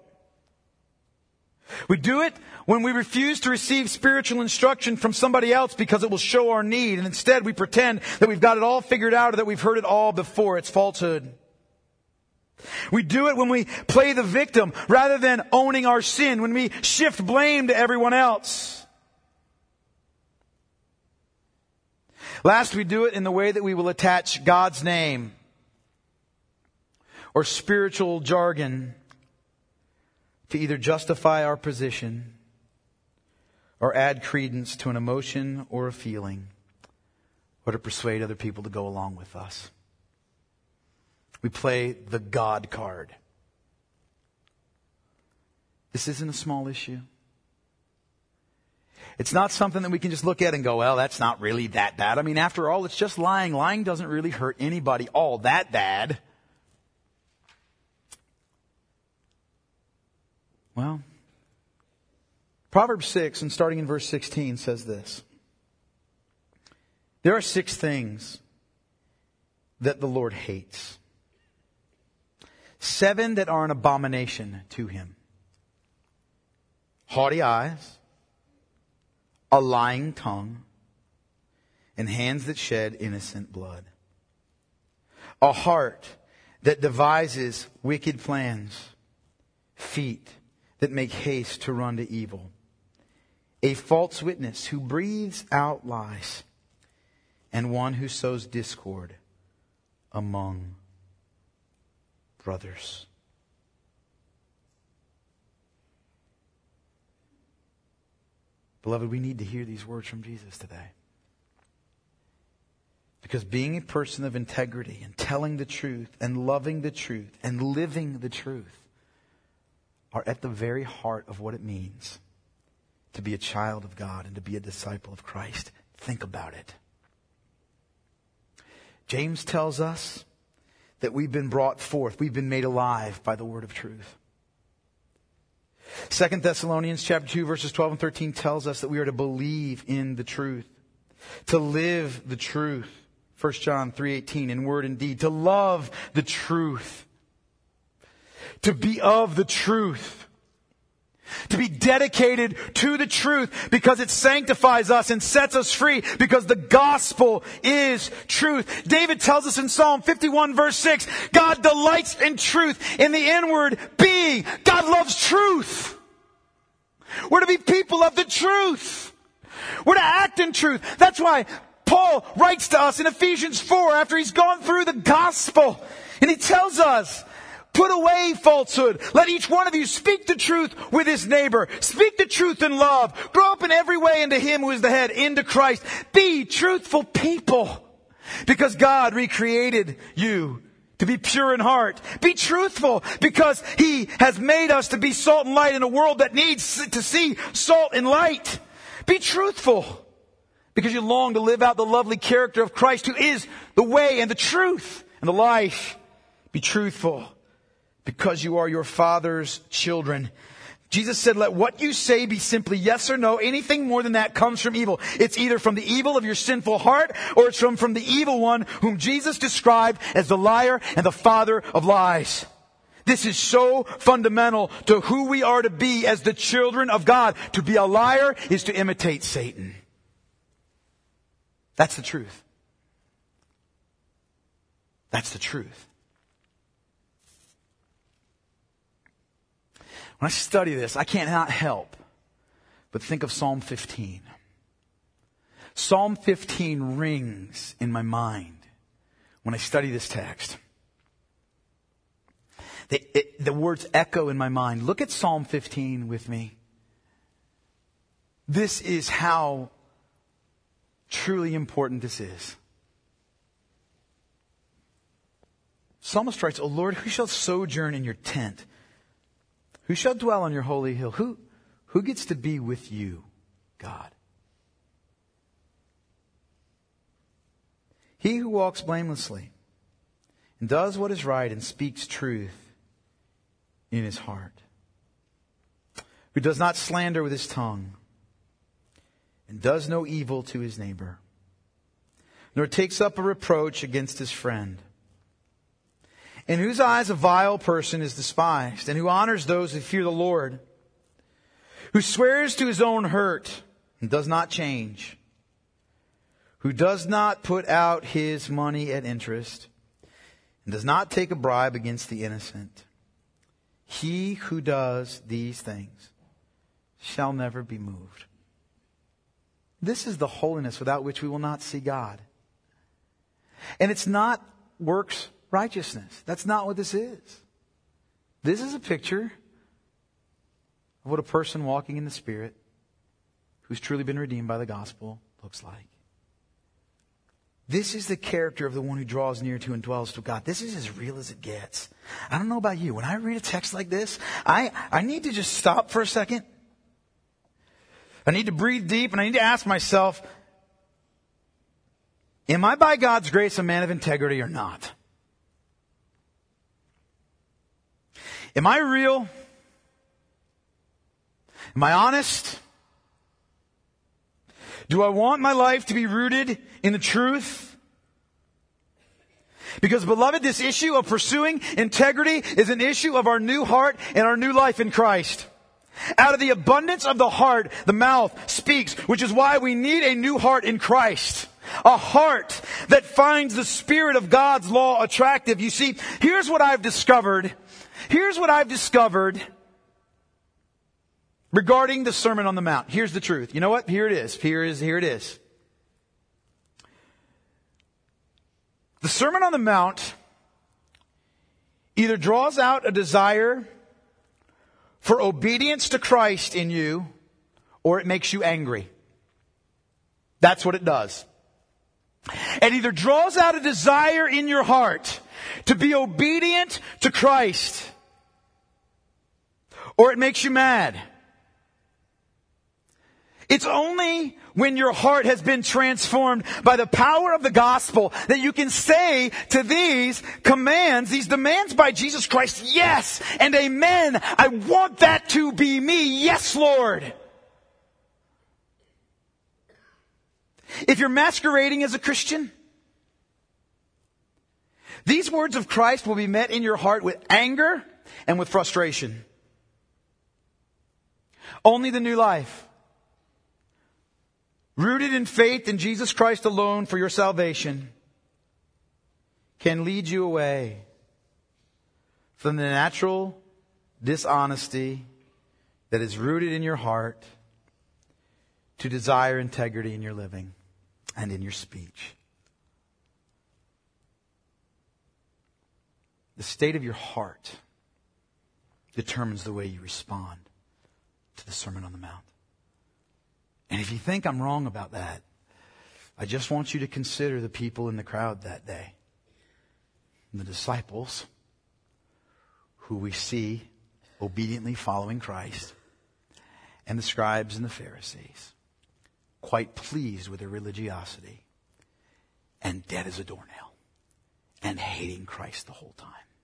We do it when we refuse to receive spiritual instruction from somebody else because it will show our need, and instead we pretend that we've got it all figured out or that we've heard it all before. It's falsehood. We do it when we play the victim rather than owning our sin, when we shift blame to everyone else. Last, we do it in the way that we will attach God's name or spiritual jargon to either justify our position or add credence to an emotion or a feeling or to persuade other people to go along with us. We play the God card. This isn't a small issue. It's not something that we can just look at and go, well, that's not really that bad. I mean, after all, it's just lying. Lying doesn't really hurt anybody all that bad. Well, Proverbs six, and starting in verse sixteen, says this. There are six things that the Lord hates. Seven that are an abomination to Him. Haughty eyes, a lying tongue, and hands that shed innocent blood. A heart that devises wicked plans, feet that make haste to run to evil. A false witness who breathes out lies, and one who sows discord among brothers. Beloved, we need to hear these words from Jesus today. Because being a person of integrity and telling the truth and loving the truth and living the truth are at the very heart of what it means to be a child of God and to be a disciple of Christ. Think about it. James tells us that we've been brought forth, we've been made alive by the word of truth. Second Thessalonians chapter two, verses twelve and thirteen tells us that we are to believe in the truth, to live the truth. First John three eighteen, in word and deed, to love the truth, to be of the truth, to be dedicated to the truth because it sanctifies us and sets us free because the gospel is truth. David tells us in Psalm fifty-one verse six, God delights in truth, in the inward being. God loves truth. We're to be people of the truth. We're to act in truth. That's why Paul writes to us in Ephesians four after he's gone through the gospel. And he tells us, put away falsehood. Let each one of you speak the truth with his neighbor. Speak the truth in love. Grow up in every way into Him who is the head, into Christ. Be truthful people. Because God recreated you to be pure in heart. Be truthful because He has made us to be salt and light in a world that needs to see salt and light. Be truthful because you long to live out the lovely character of Christ, who is the way and the truth and the life. Be truthful because you are your Father's children. Jesus said, let what you say be simply yes or no. Anything more than that comes from evil. It's either from the evil of your sinful heart, or it's from, from the evil one whom Jesus described as the liar and the father of lies. This is so fundamental to who we are to be as the children of God. To be a liar is to imitate Satan. That's the truth. That's the truth. When I study this, I can't not help but think of Psalm fifteen. Psalm fifteen rings in my mind when I study this text. The, it, the words echo in my mind. Look at Psalm fifteen with me. This is how truly important this is. Psalmist writes, O Lord, who shall sojourn in your tent? Who shall dwell on your holy hill? Who, who gets to be with you, God? He who walks blamelessly and does what is right and speaks truth in his heart. Who does not slander with his tongue and does no evil to his neighbor, nor takes up a reproach against his friend. In whose eyes a vile person is despised, and who honors those who fear the Lord, who swears to his own hurt and does not change, who does not put out his money at interest, and does not take a bribe against the innocent. He who does these things shall never be moved. This is the holiness without which we will not see God. And it's not works righteousness. That's not what this is. This is a picture of what a person walking in the Spirit who's truly been redeemed by the gospel looks like. This is the character of the one who draws near to and dwells with God. This is as real as it gets. I don't know about you. When I read a text like this, I, I need to just stop for a second. I need to breathe deep and I need to ask myself, am I by God's grace a man of integrity or not? Am I real? Am I honest? Do I want my life to be rooted in the truth? Because, beloved, this issue of pursuing integrity is an issue of our new heart and our new life in Christ. Out of the abundance of the heart, the mouth speaks, which is why we need a new heart in Christ. A heart that finds the Spirit of God's law attractive. You see, here's what I've discovered. Here's what I've discovered regarding the Sermon on the Mount. Here's the truth. You know what? Here it is. Here is, here it is. The Sermon on the Mount either draws out a desire for obedience to Christ in you, or it makes you angry. That's what it does. It either draws out a desire in your heart to be obedient to Christ, or it makes you mad. It's only when your heart has been transformed by the power of the gospel that you can say to these commands, these demands by Jesus Christ, yes and amen. I want that to be me. Yes, Lord. If you're masquerading as a Christian, these words of Christ will be met in your heart with anger and with frustration. Only the new life, rooted in faith in Jesus Christ alone for your salvation, can lead you away from the natural dishonesty that is rooted in your heart to desire integrity in your living and in your speech. The state of your heart determines the way you respond to the Sermon on the Mount. And if you think I'm wrong about that, I just want you to consider the people in the crowd that day. The disciples who we see obediently following Christ, and the scribes and the Pharisees, quite pleased with their religiosity and dead as a doornail and hating Christ the whole time.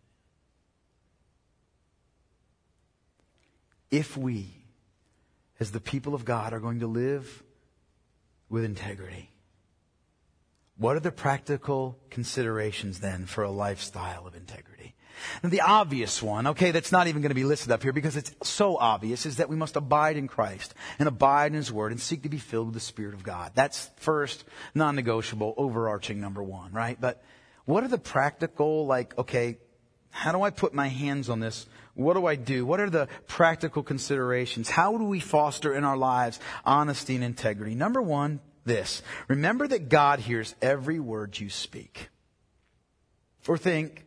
If we, as the people of God, are going to live with integrity, what are the practical considerations then for a lifestyle of integrity? And the obvious one, okay, that's not even going to be listed up here because it's so obvious, is that we must abide in Christ and abide in His Word and seek to be filled with the Spirit of God. That's first, non-negotiable, overarching number one, right? But what are the practical, like, okay, how do I put my hands on this? What do I do? What are the practical considerations? How do we foster in our lives honesty and integrity? Number one, this. Remember that God hears every word you speak, or think,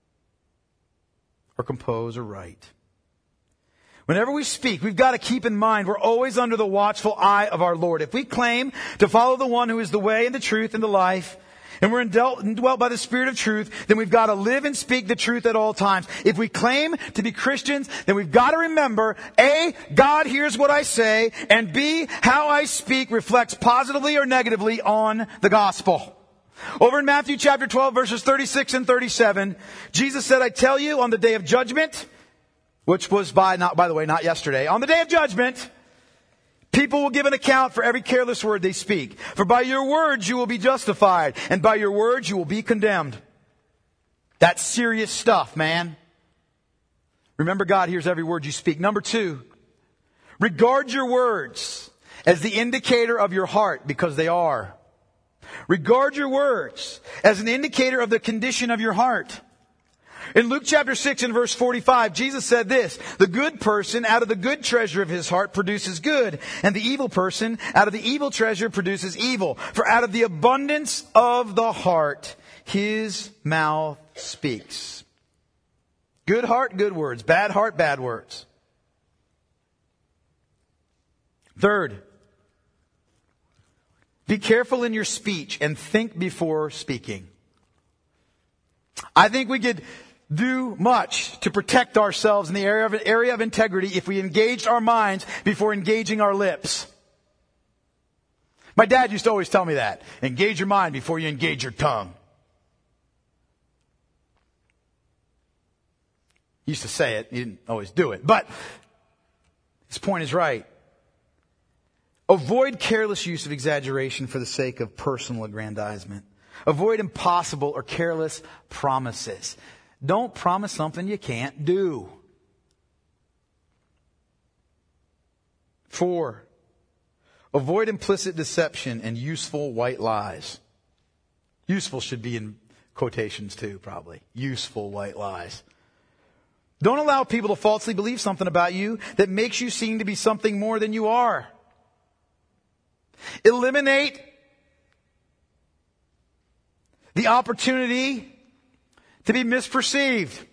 or compose, or write. Whenever we speak, we've got to keep in mind we're always under the watchful eye of our Lord. If we claim to follow the one who is the way and the truth and the life, and we're indwelt by the Spirit of truth, then we've got to live and speak the truth at all times. If we claim to be Christians, then we've got to remember, A, God hears what I say, and B, how I speak reflects positively or negatively on the gospel. Over in Matthew chapter twelve, verses thirty-six and thirty-seven, Jesus said, I tell you, on the day of judgment, which was by, not, by the way, not yesterday, on the day of judgment, people will give an account for every careless word they speak. For by your words you will be justified, and by your words you will be condemned. That's serious stuff, man. Remember, God hears every word you speak. Number two, regard your words as the indicator of your heart, because they are. Regard your words as an indicator of the condition of your heart. In Luke chapter six and verse forty-five, Jesus said this, the good person out of the good treasure of his heart produces good, and the evil person out of the evil treasure produces evil. For out of the abundance of the heart, his mouth speaks. Good heart, good words. Bad heart, bad words. Third, Be careful in your speech and think before speaking. I think we could do much to protect ourselves in the area of, area of integrity if we engaged our minds before engaging our lips. My dad used to always tell me that. Engage your mind before you engage your tongue. He used to say it. He didn't always do it. But his point is right. Avoid careless use of exaggeration for the sake of personal aggrandizement. Avoid impossible or careless promises. Don't promise something you can't do. Four, avoid implicit deception and useful white lies. Useful should be in quotations too, probably. Useful white lies. Don't allow people to falsely believe something about you that makes you seem to be something more than you are. Eliminate the opportunity to be misperceived.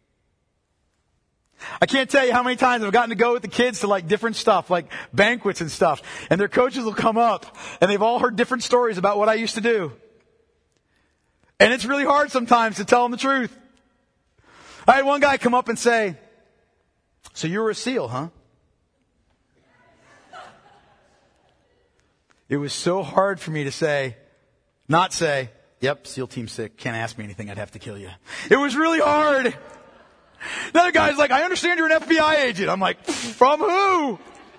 I can't tell you how many times I've gotten to go with the kids to like different stuff, like banquets and stuff, and their coaches will come up and they've all heard different stories about what I used to do. And it's really hard sometimes to tell them the truth. I had one guy come up and say, "So you were a SEAL, huh?" It was so hard for me to say, not say, "Yep, SEAL Team Sick, can't ask me anything, I'd have to kill you." It was really hard. Another guy's like, "I understand you're an F B I agent." I'm like, "From who?"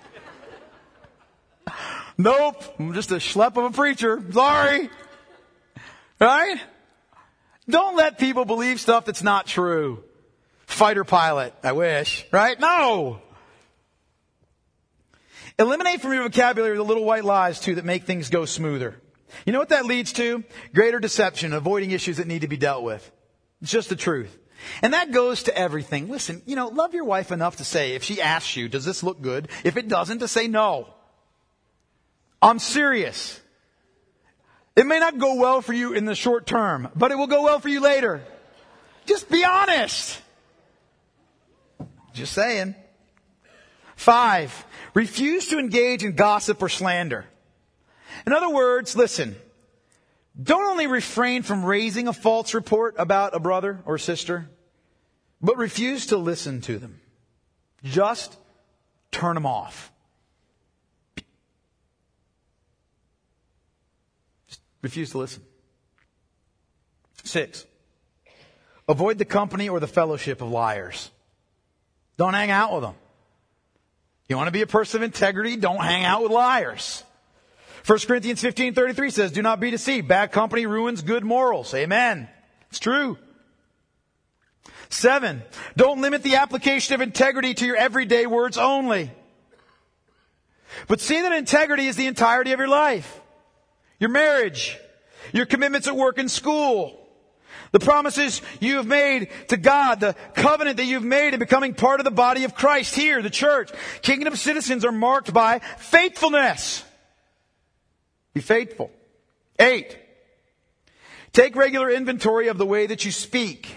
"Nope, I'm just a schlep of a preacher. Sorry." Right? Don't let people believe stuff that's not true. Fighter pilot, I wish. Right? No. Eliminate from your vocabulary the little white lies, too, that make things go smoother. You know what that leads to? Greater deception, avoiding issues that need to be dealt with. It's just the truth. And that goes to everything. Listen, you know, love your wife enough to say, if she asks you, "Does this look good?" If it doesn't, to say no. I'm serious. It may not go well for you in the short term, but it will go well for you later. Just be honest. Just saying. Five, refuse to engage in gossip or slander. In other words, listen, don't only refrain from raising a false report about a brother or sister, but refuse to listen to them. Just turn them off. Just refuse to listen. Six, avoid the company or the fellowship of liars. Don't hang out with them. You want to be a person of integrity? Don't hang out with liars. First Corinthians fifteen thirty-three says, "Do not be deceived. Bad company ruins good morals." Amen. It's true. Seven, don't limit the application of integrity to your everyday words only, but see that integrity is the entirety of your life. Your marriage, your commitments at work and school, the promises you have made to God, the covenant that you've made in becoming part of the body of Christ here, the church. Kingdom citizens are marked by faithfulness. Be faithful. Eight, take regular inventory of the way that you speak.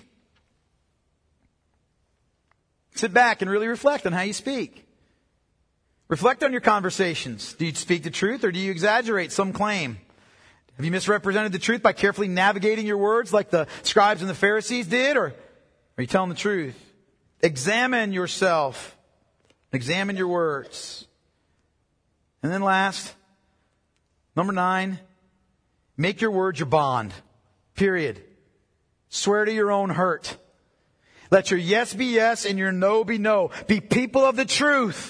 Sit back and really reflect on how you speak. Reflect on your conversations. Do you speak the truth or do you exaggerate some claim? Have you misrepresented the truth by carefully navigating your words like the scribes and the Pharisees did? Or are you telling the truth? Examine yourself. Examine your words. And then last, number nine, make your words your bond. Period. Swear to your own hurt. Let your yes be yes and your no be no. Be people of the truth.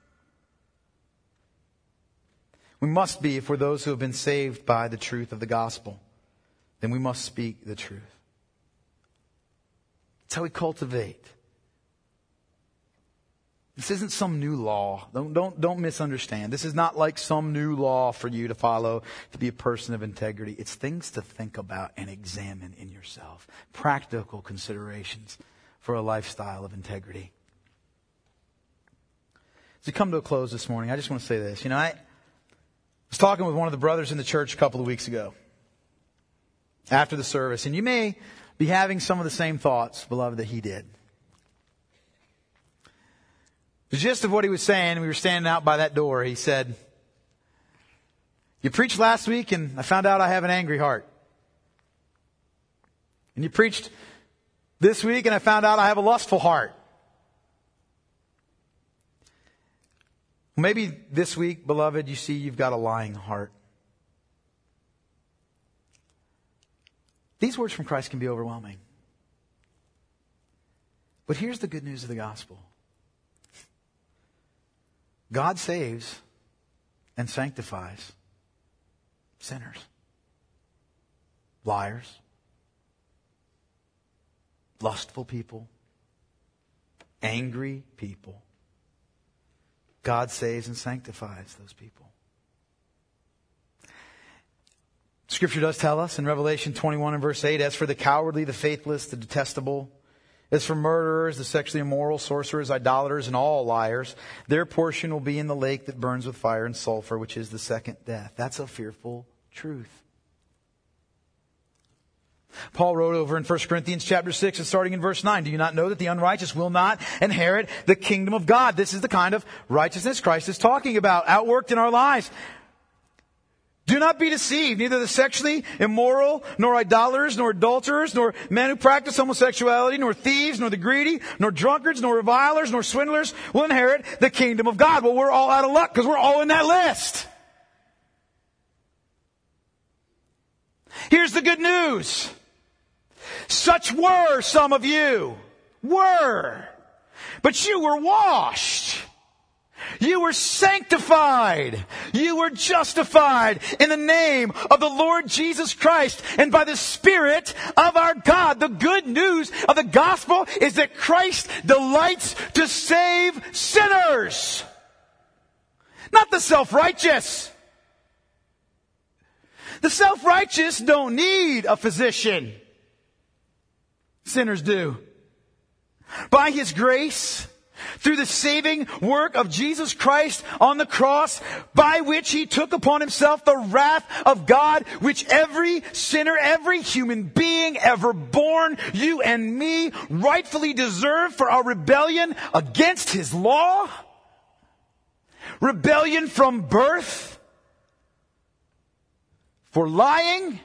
We must be, if we're those who have been saved by the truth of the gospel, then we must speak the truth. That's how we cultivate. This isn't some new law. Don't, don't, don't misunderstand. This is not like some new law for you to follow to be a person of integrity. It's things to think about and examine in yourself. Practical considerations for a lifestyle of integrity. As we come to a close this morning, I just want to say this. You know, I was talking with one of the brothers in the church a couple of weeks ago after the service, and you may be having some of the same thoughts, beloved, that he did. The gist of what he was saying, we were standing out by that door, he said, You preached last week and I found out I have an angry heart. And you preached this week and I found out I have a lustful heart. Maybe this week, beloved, you see you've got a lying heart. These words from Christ can be overwhelming. But here's the good news of the gospel. God saves and sanctifies sinners, liars, lustful people, angry people. God saves and sanctifies those people. Scripture does tell us in Revelation twenty-one and verse eight, as for the cowardly, the faithless, the detestable, as for murderers, the sexually immoral, sorcerers, idolaters, and all liars, their portion will be in the lake that burns with fire and sulfur, which is the second death. That's a fearful truth. Paul wrote over in First Corinthians chapter six and starting in verse nine, do you not know that the unrighteous will not inherit the kingdom of God? This is the kind of righteousness Christ is talking about, outworked in our lives. Do not be deceived. Neither the sexually immoral, nor idolaters, nor adulterers, nor men who practice homosexuality, nor thieves, nor the greedy, nor drunkards, nor revilers, nor swindlers will inherit the kingdom of God. Well, we're all out of luck because we're all in that list. Here's the good news. Such were some of you. Were. But you were washed. You were sanctified. You were justified in the name of the Lord Jesus Christ and by the Spirit of our God. The good news of the gospel is that Christ delights to save sinners. Not the self-righteous. The self-righteous don't need a physician. Sinners do. By His grace, through the saving work of Jesus Christ on the cross, by which He took upon Himself the wrath of God, which every sinner, every human being ever born, you and me, rightfully deserve for our rebellion against His law. Rebellion from birth. For lying.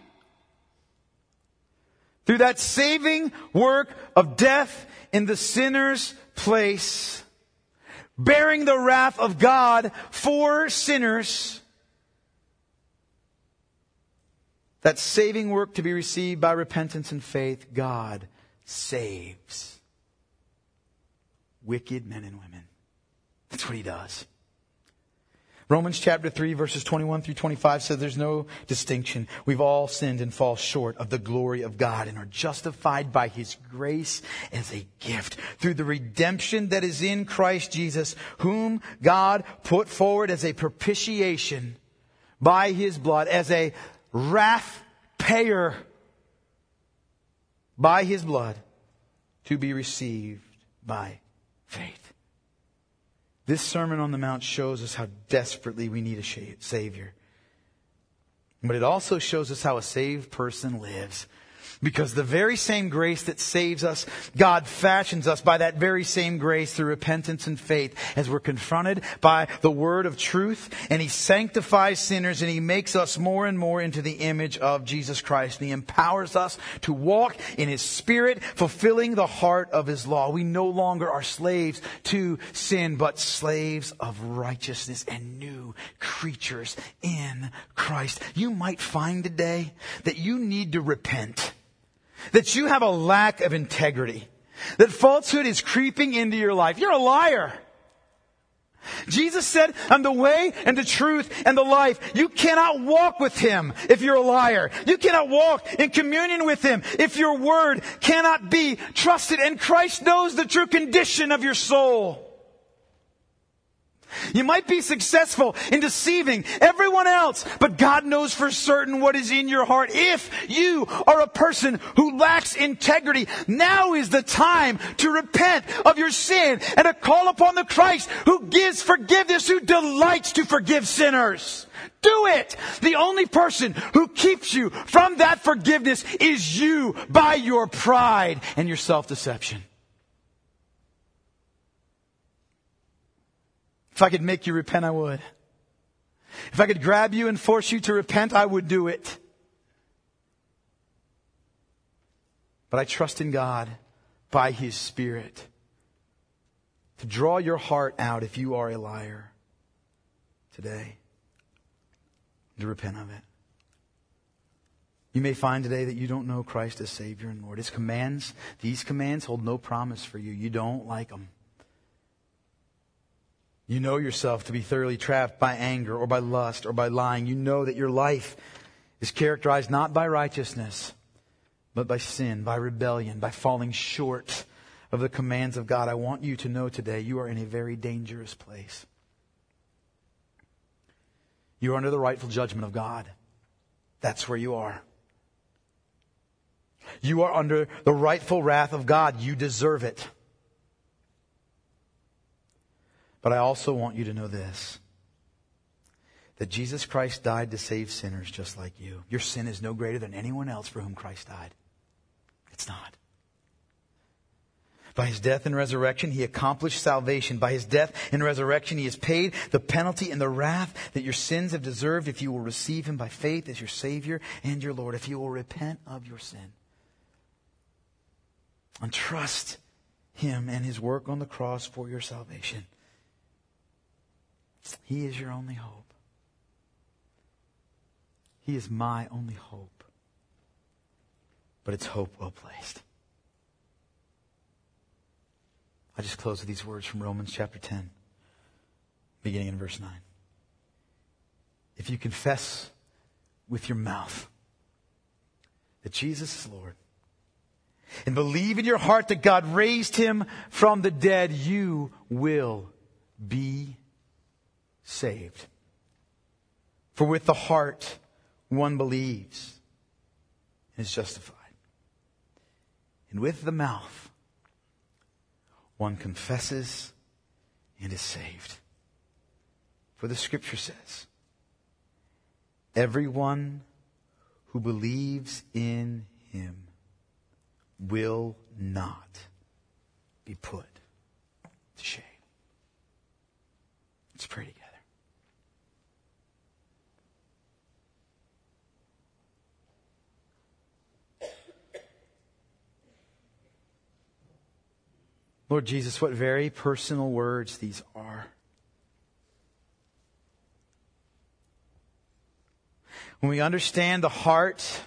Through that saving work of death in the sinner's place, bearing the wrath of God for sinners, that saving work to be received by repentance and faith, God saves wicked men and women. That's what He does. Romans chapter three verses twenty-one through twenty-five says there's no distinction. We've all sinned and fall short of the glory of God and are justified by His grace as a gift through the redemption that is in Christ Jesus, whom God put forward as a propitiation by His blood, as a wrath payer by His blood to be received by faith. This Sermon on the Mount shows us how desperately we need a Savior. But it also shows us how a saved person lives. Because the very same grace that saves us, God fashions us by that very same grace through repentance and faith as we're confronted by the word of truth. And He sanctifies sinners and He makes us more and more into the image of Jesus Christ. And He empowers us to walk in His Spirit, fulfilling the heart of His law. We no longer are slaves to sin, but slaves of righteousness and new creatures in Christ. You might find today that you need to repent. That you have a lack of integrity. That falsehood is creeping into your life. You're a liar. Jesus said, I'm the way and the truth and the life. You cannot walk with Him if you're a liar. You cannot walk in communion with Him if your word cannot be trusted. And Christ knows the true condition of your soul. You might be successful in deceiving everyone else, but God knows for certain what is in your heart. If you are a person who lacks integrity, now is the time to repent of your sin and to call upon the Christ who gives forgiveness, who delights to forgive sinners. Do it! The only person who keeps you from that forgiveness is you by your pride and your self-deception. If I could make you repent, I would. If I could grab you and force you to repent, I would do it. But I trust in God by His Spirit to draw your heart out if you are a liar today, to repent of it. You may find today that you don't know Christ as Savior and Lord. His commands, these commands hold no promise for you. You don't like them. You know yourself to be thoroughly trapped by anger or by lust or by lying. You know that your life is characterized not by righteousness, but by sin, by rebellion, by falling short of the commands of God. I want you to know today you are in a very dangerous place. You are under the rightful judgment of God. That's where you are. You are under the rightful wrath of God. You deserve it. But I also want you to know this, that Jesus Christ died to save sinners just like you. Your sin is no greater than anyone else for whom Christ died. It's not. By His death and resurrection, He accomplished salvation. By His death and resurrection, He has paid the penalty and the wrath that your sins have deserved if you will receive Him by faith as your Savior and your Lord, if you will repent of your sin and trust Him and His work on the cross for your salvation. He is your only hope. He is my only hope. But it's hope well placed. I just close with these words from Romans chapter ten, beginning in verse nine. If you confess with your mouth that Jesus is Lord and believe in your heart that God raised Him from the dead, you will be saved. For with the heart one believes and is justified, and with the mouth one confesses and is saved. For the Scripture says, everyone who believes in Him will not be put to shame. Let's pray together. Lord Jesus, what very personal words these are. When we understand the heart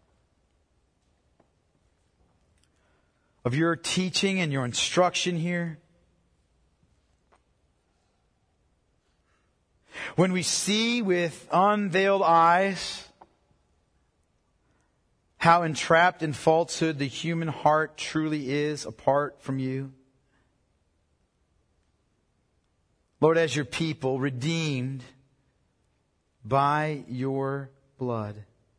of your teaching and your instruction here, when we see with unveiled eyes how entrapped in falsehood the human heart truly is apart from you, Lord, as your people, redeemed by your blood,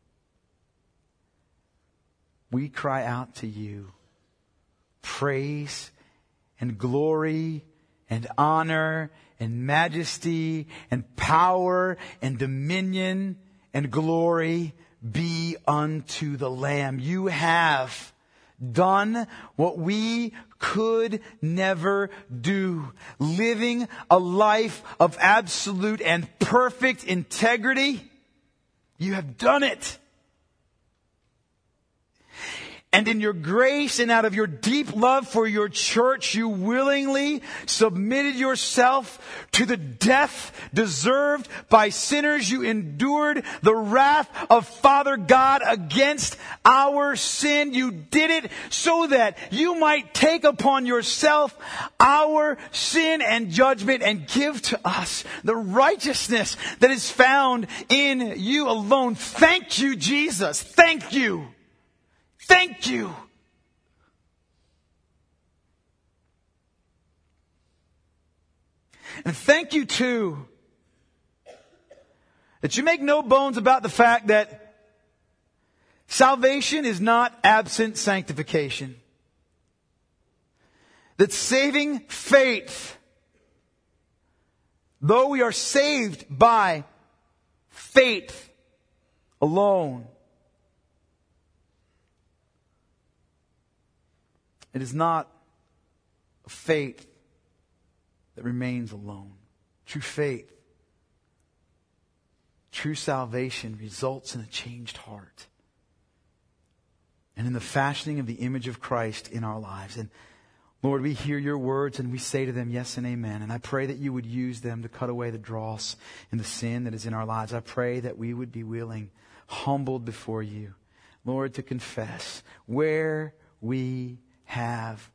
we cry out to you praise and glory and honor and majesty and power and dominion and glory be unto the Lamb. You have done what we could never do, living a life of absolute and perfect integrity. You have done it. And in your grace and out of your deep love for your church, you willingly submitted yourself to the death deserved by sinners. You endured the wrath of Father God against our sin. You did it so that you might take upon yourself our sin and judgment and give to us the righteousness that is found in you alone. Thank you, Jesus. Thank you. Thank you. And thank you too that you make no bones about the fact that salvation is not absent sanctification. That saving faith, though we are saved by faith alone, it is not a faith that remains alone. True faith True salvation results in a changed heart and in the fashioning of the image of Christ in our lives. And Lord, we hear your words and we say to them yes and amen. And I pray that you would use them to cut away the dross and the sin that is in our lives. I pray that we would be willing, humbled before you, Lord, to confess where we have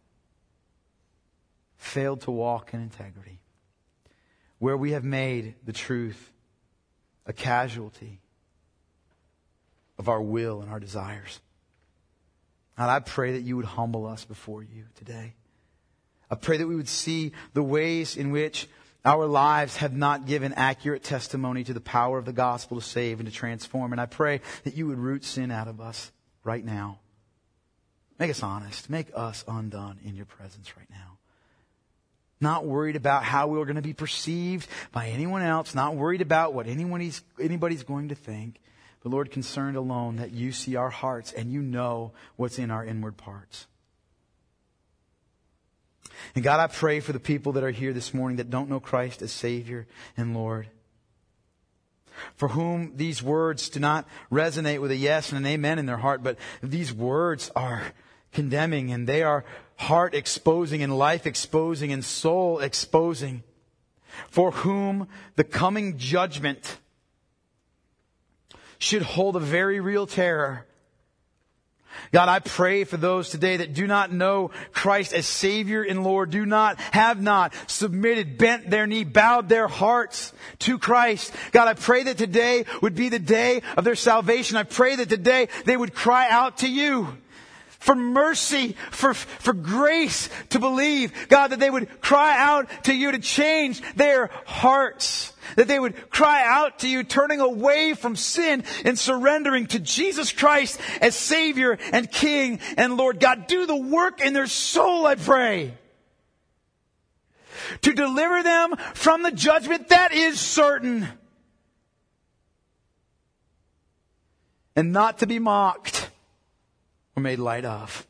failed to walk in integrity, where we have made the truth a casualty of our will and our desires. And I pray that you would humble us before you today. I pray that we would see the ways in which our lives have not given accurate testimony to the power of the gospel to save and to transform. And I pray that you would root sin out of us right now. Make us honest. Make us undone in your presence right now. Not worried about how we're going to be perceived by anyone else. Not worried about what anybody's, anybody's going to think. But Lord, concerned alone that you see our hearts and you know what's in our inward parts. And God, I pray for the people that are here this morning that don't know Christ as Savior and Lord, for whom these words do not resonate with a yes and an amen in their heart, but these words are condemning and they are heart exposing and life exposing and soul exposing, for whom the coming judgment should hold a very real terror. God, I pray for those today that do not know Christ as Savior and Lord, do not, have not submitted, bent their knee, bowed their hearts to Christ. God, I pray that today would be the day of their salvation. I pray that today they would cry out to you for mercy, for, for grace to believe. God, that they would cry out to you to change their hearts. That they would cry out to you, turning away from sin and surrendering to Jesus Christ as Savior and King and Lord. God, do the work in their soul, I pray, to deliver them from the judgment that is certain and not to be mocked or made light of.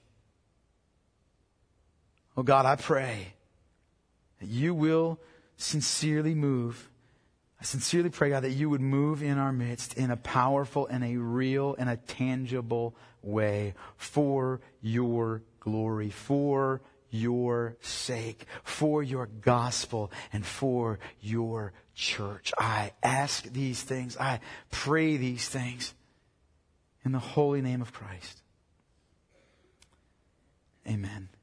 Oh God, I pray that you will sincerely move. I sincerely pray, God, that you would move in our midst in a powerful and a real and a tangible way for your glory, for your sake, for your gospel, and for your church. I ask these things. I pray these things in the holy name of Christ. Amen.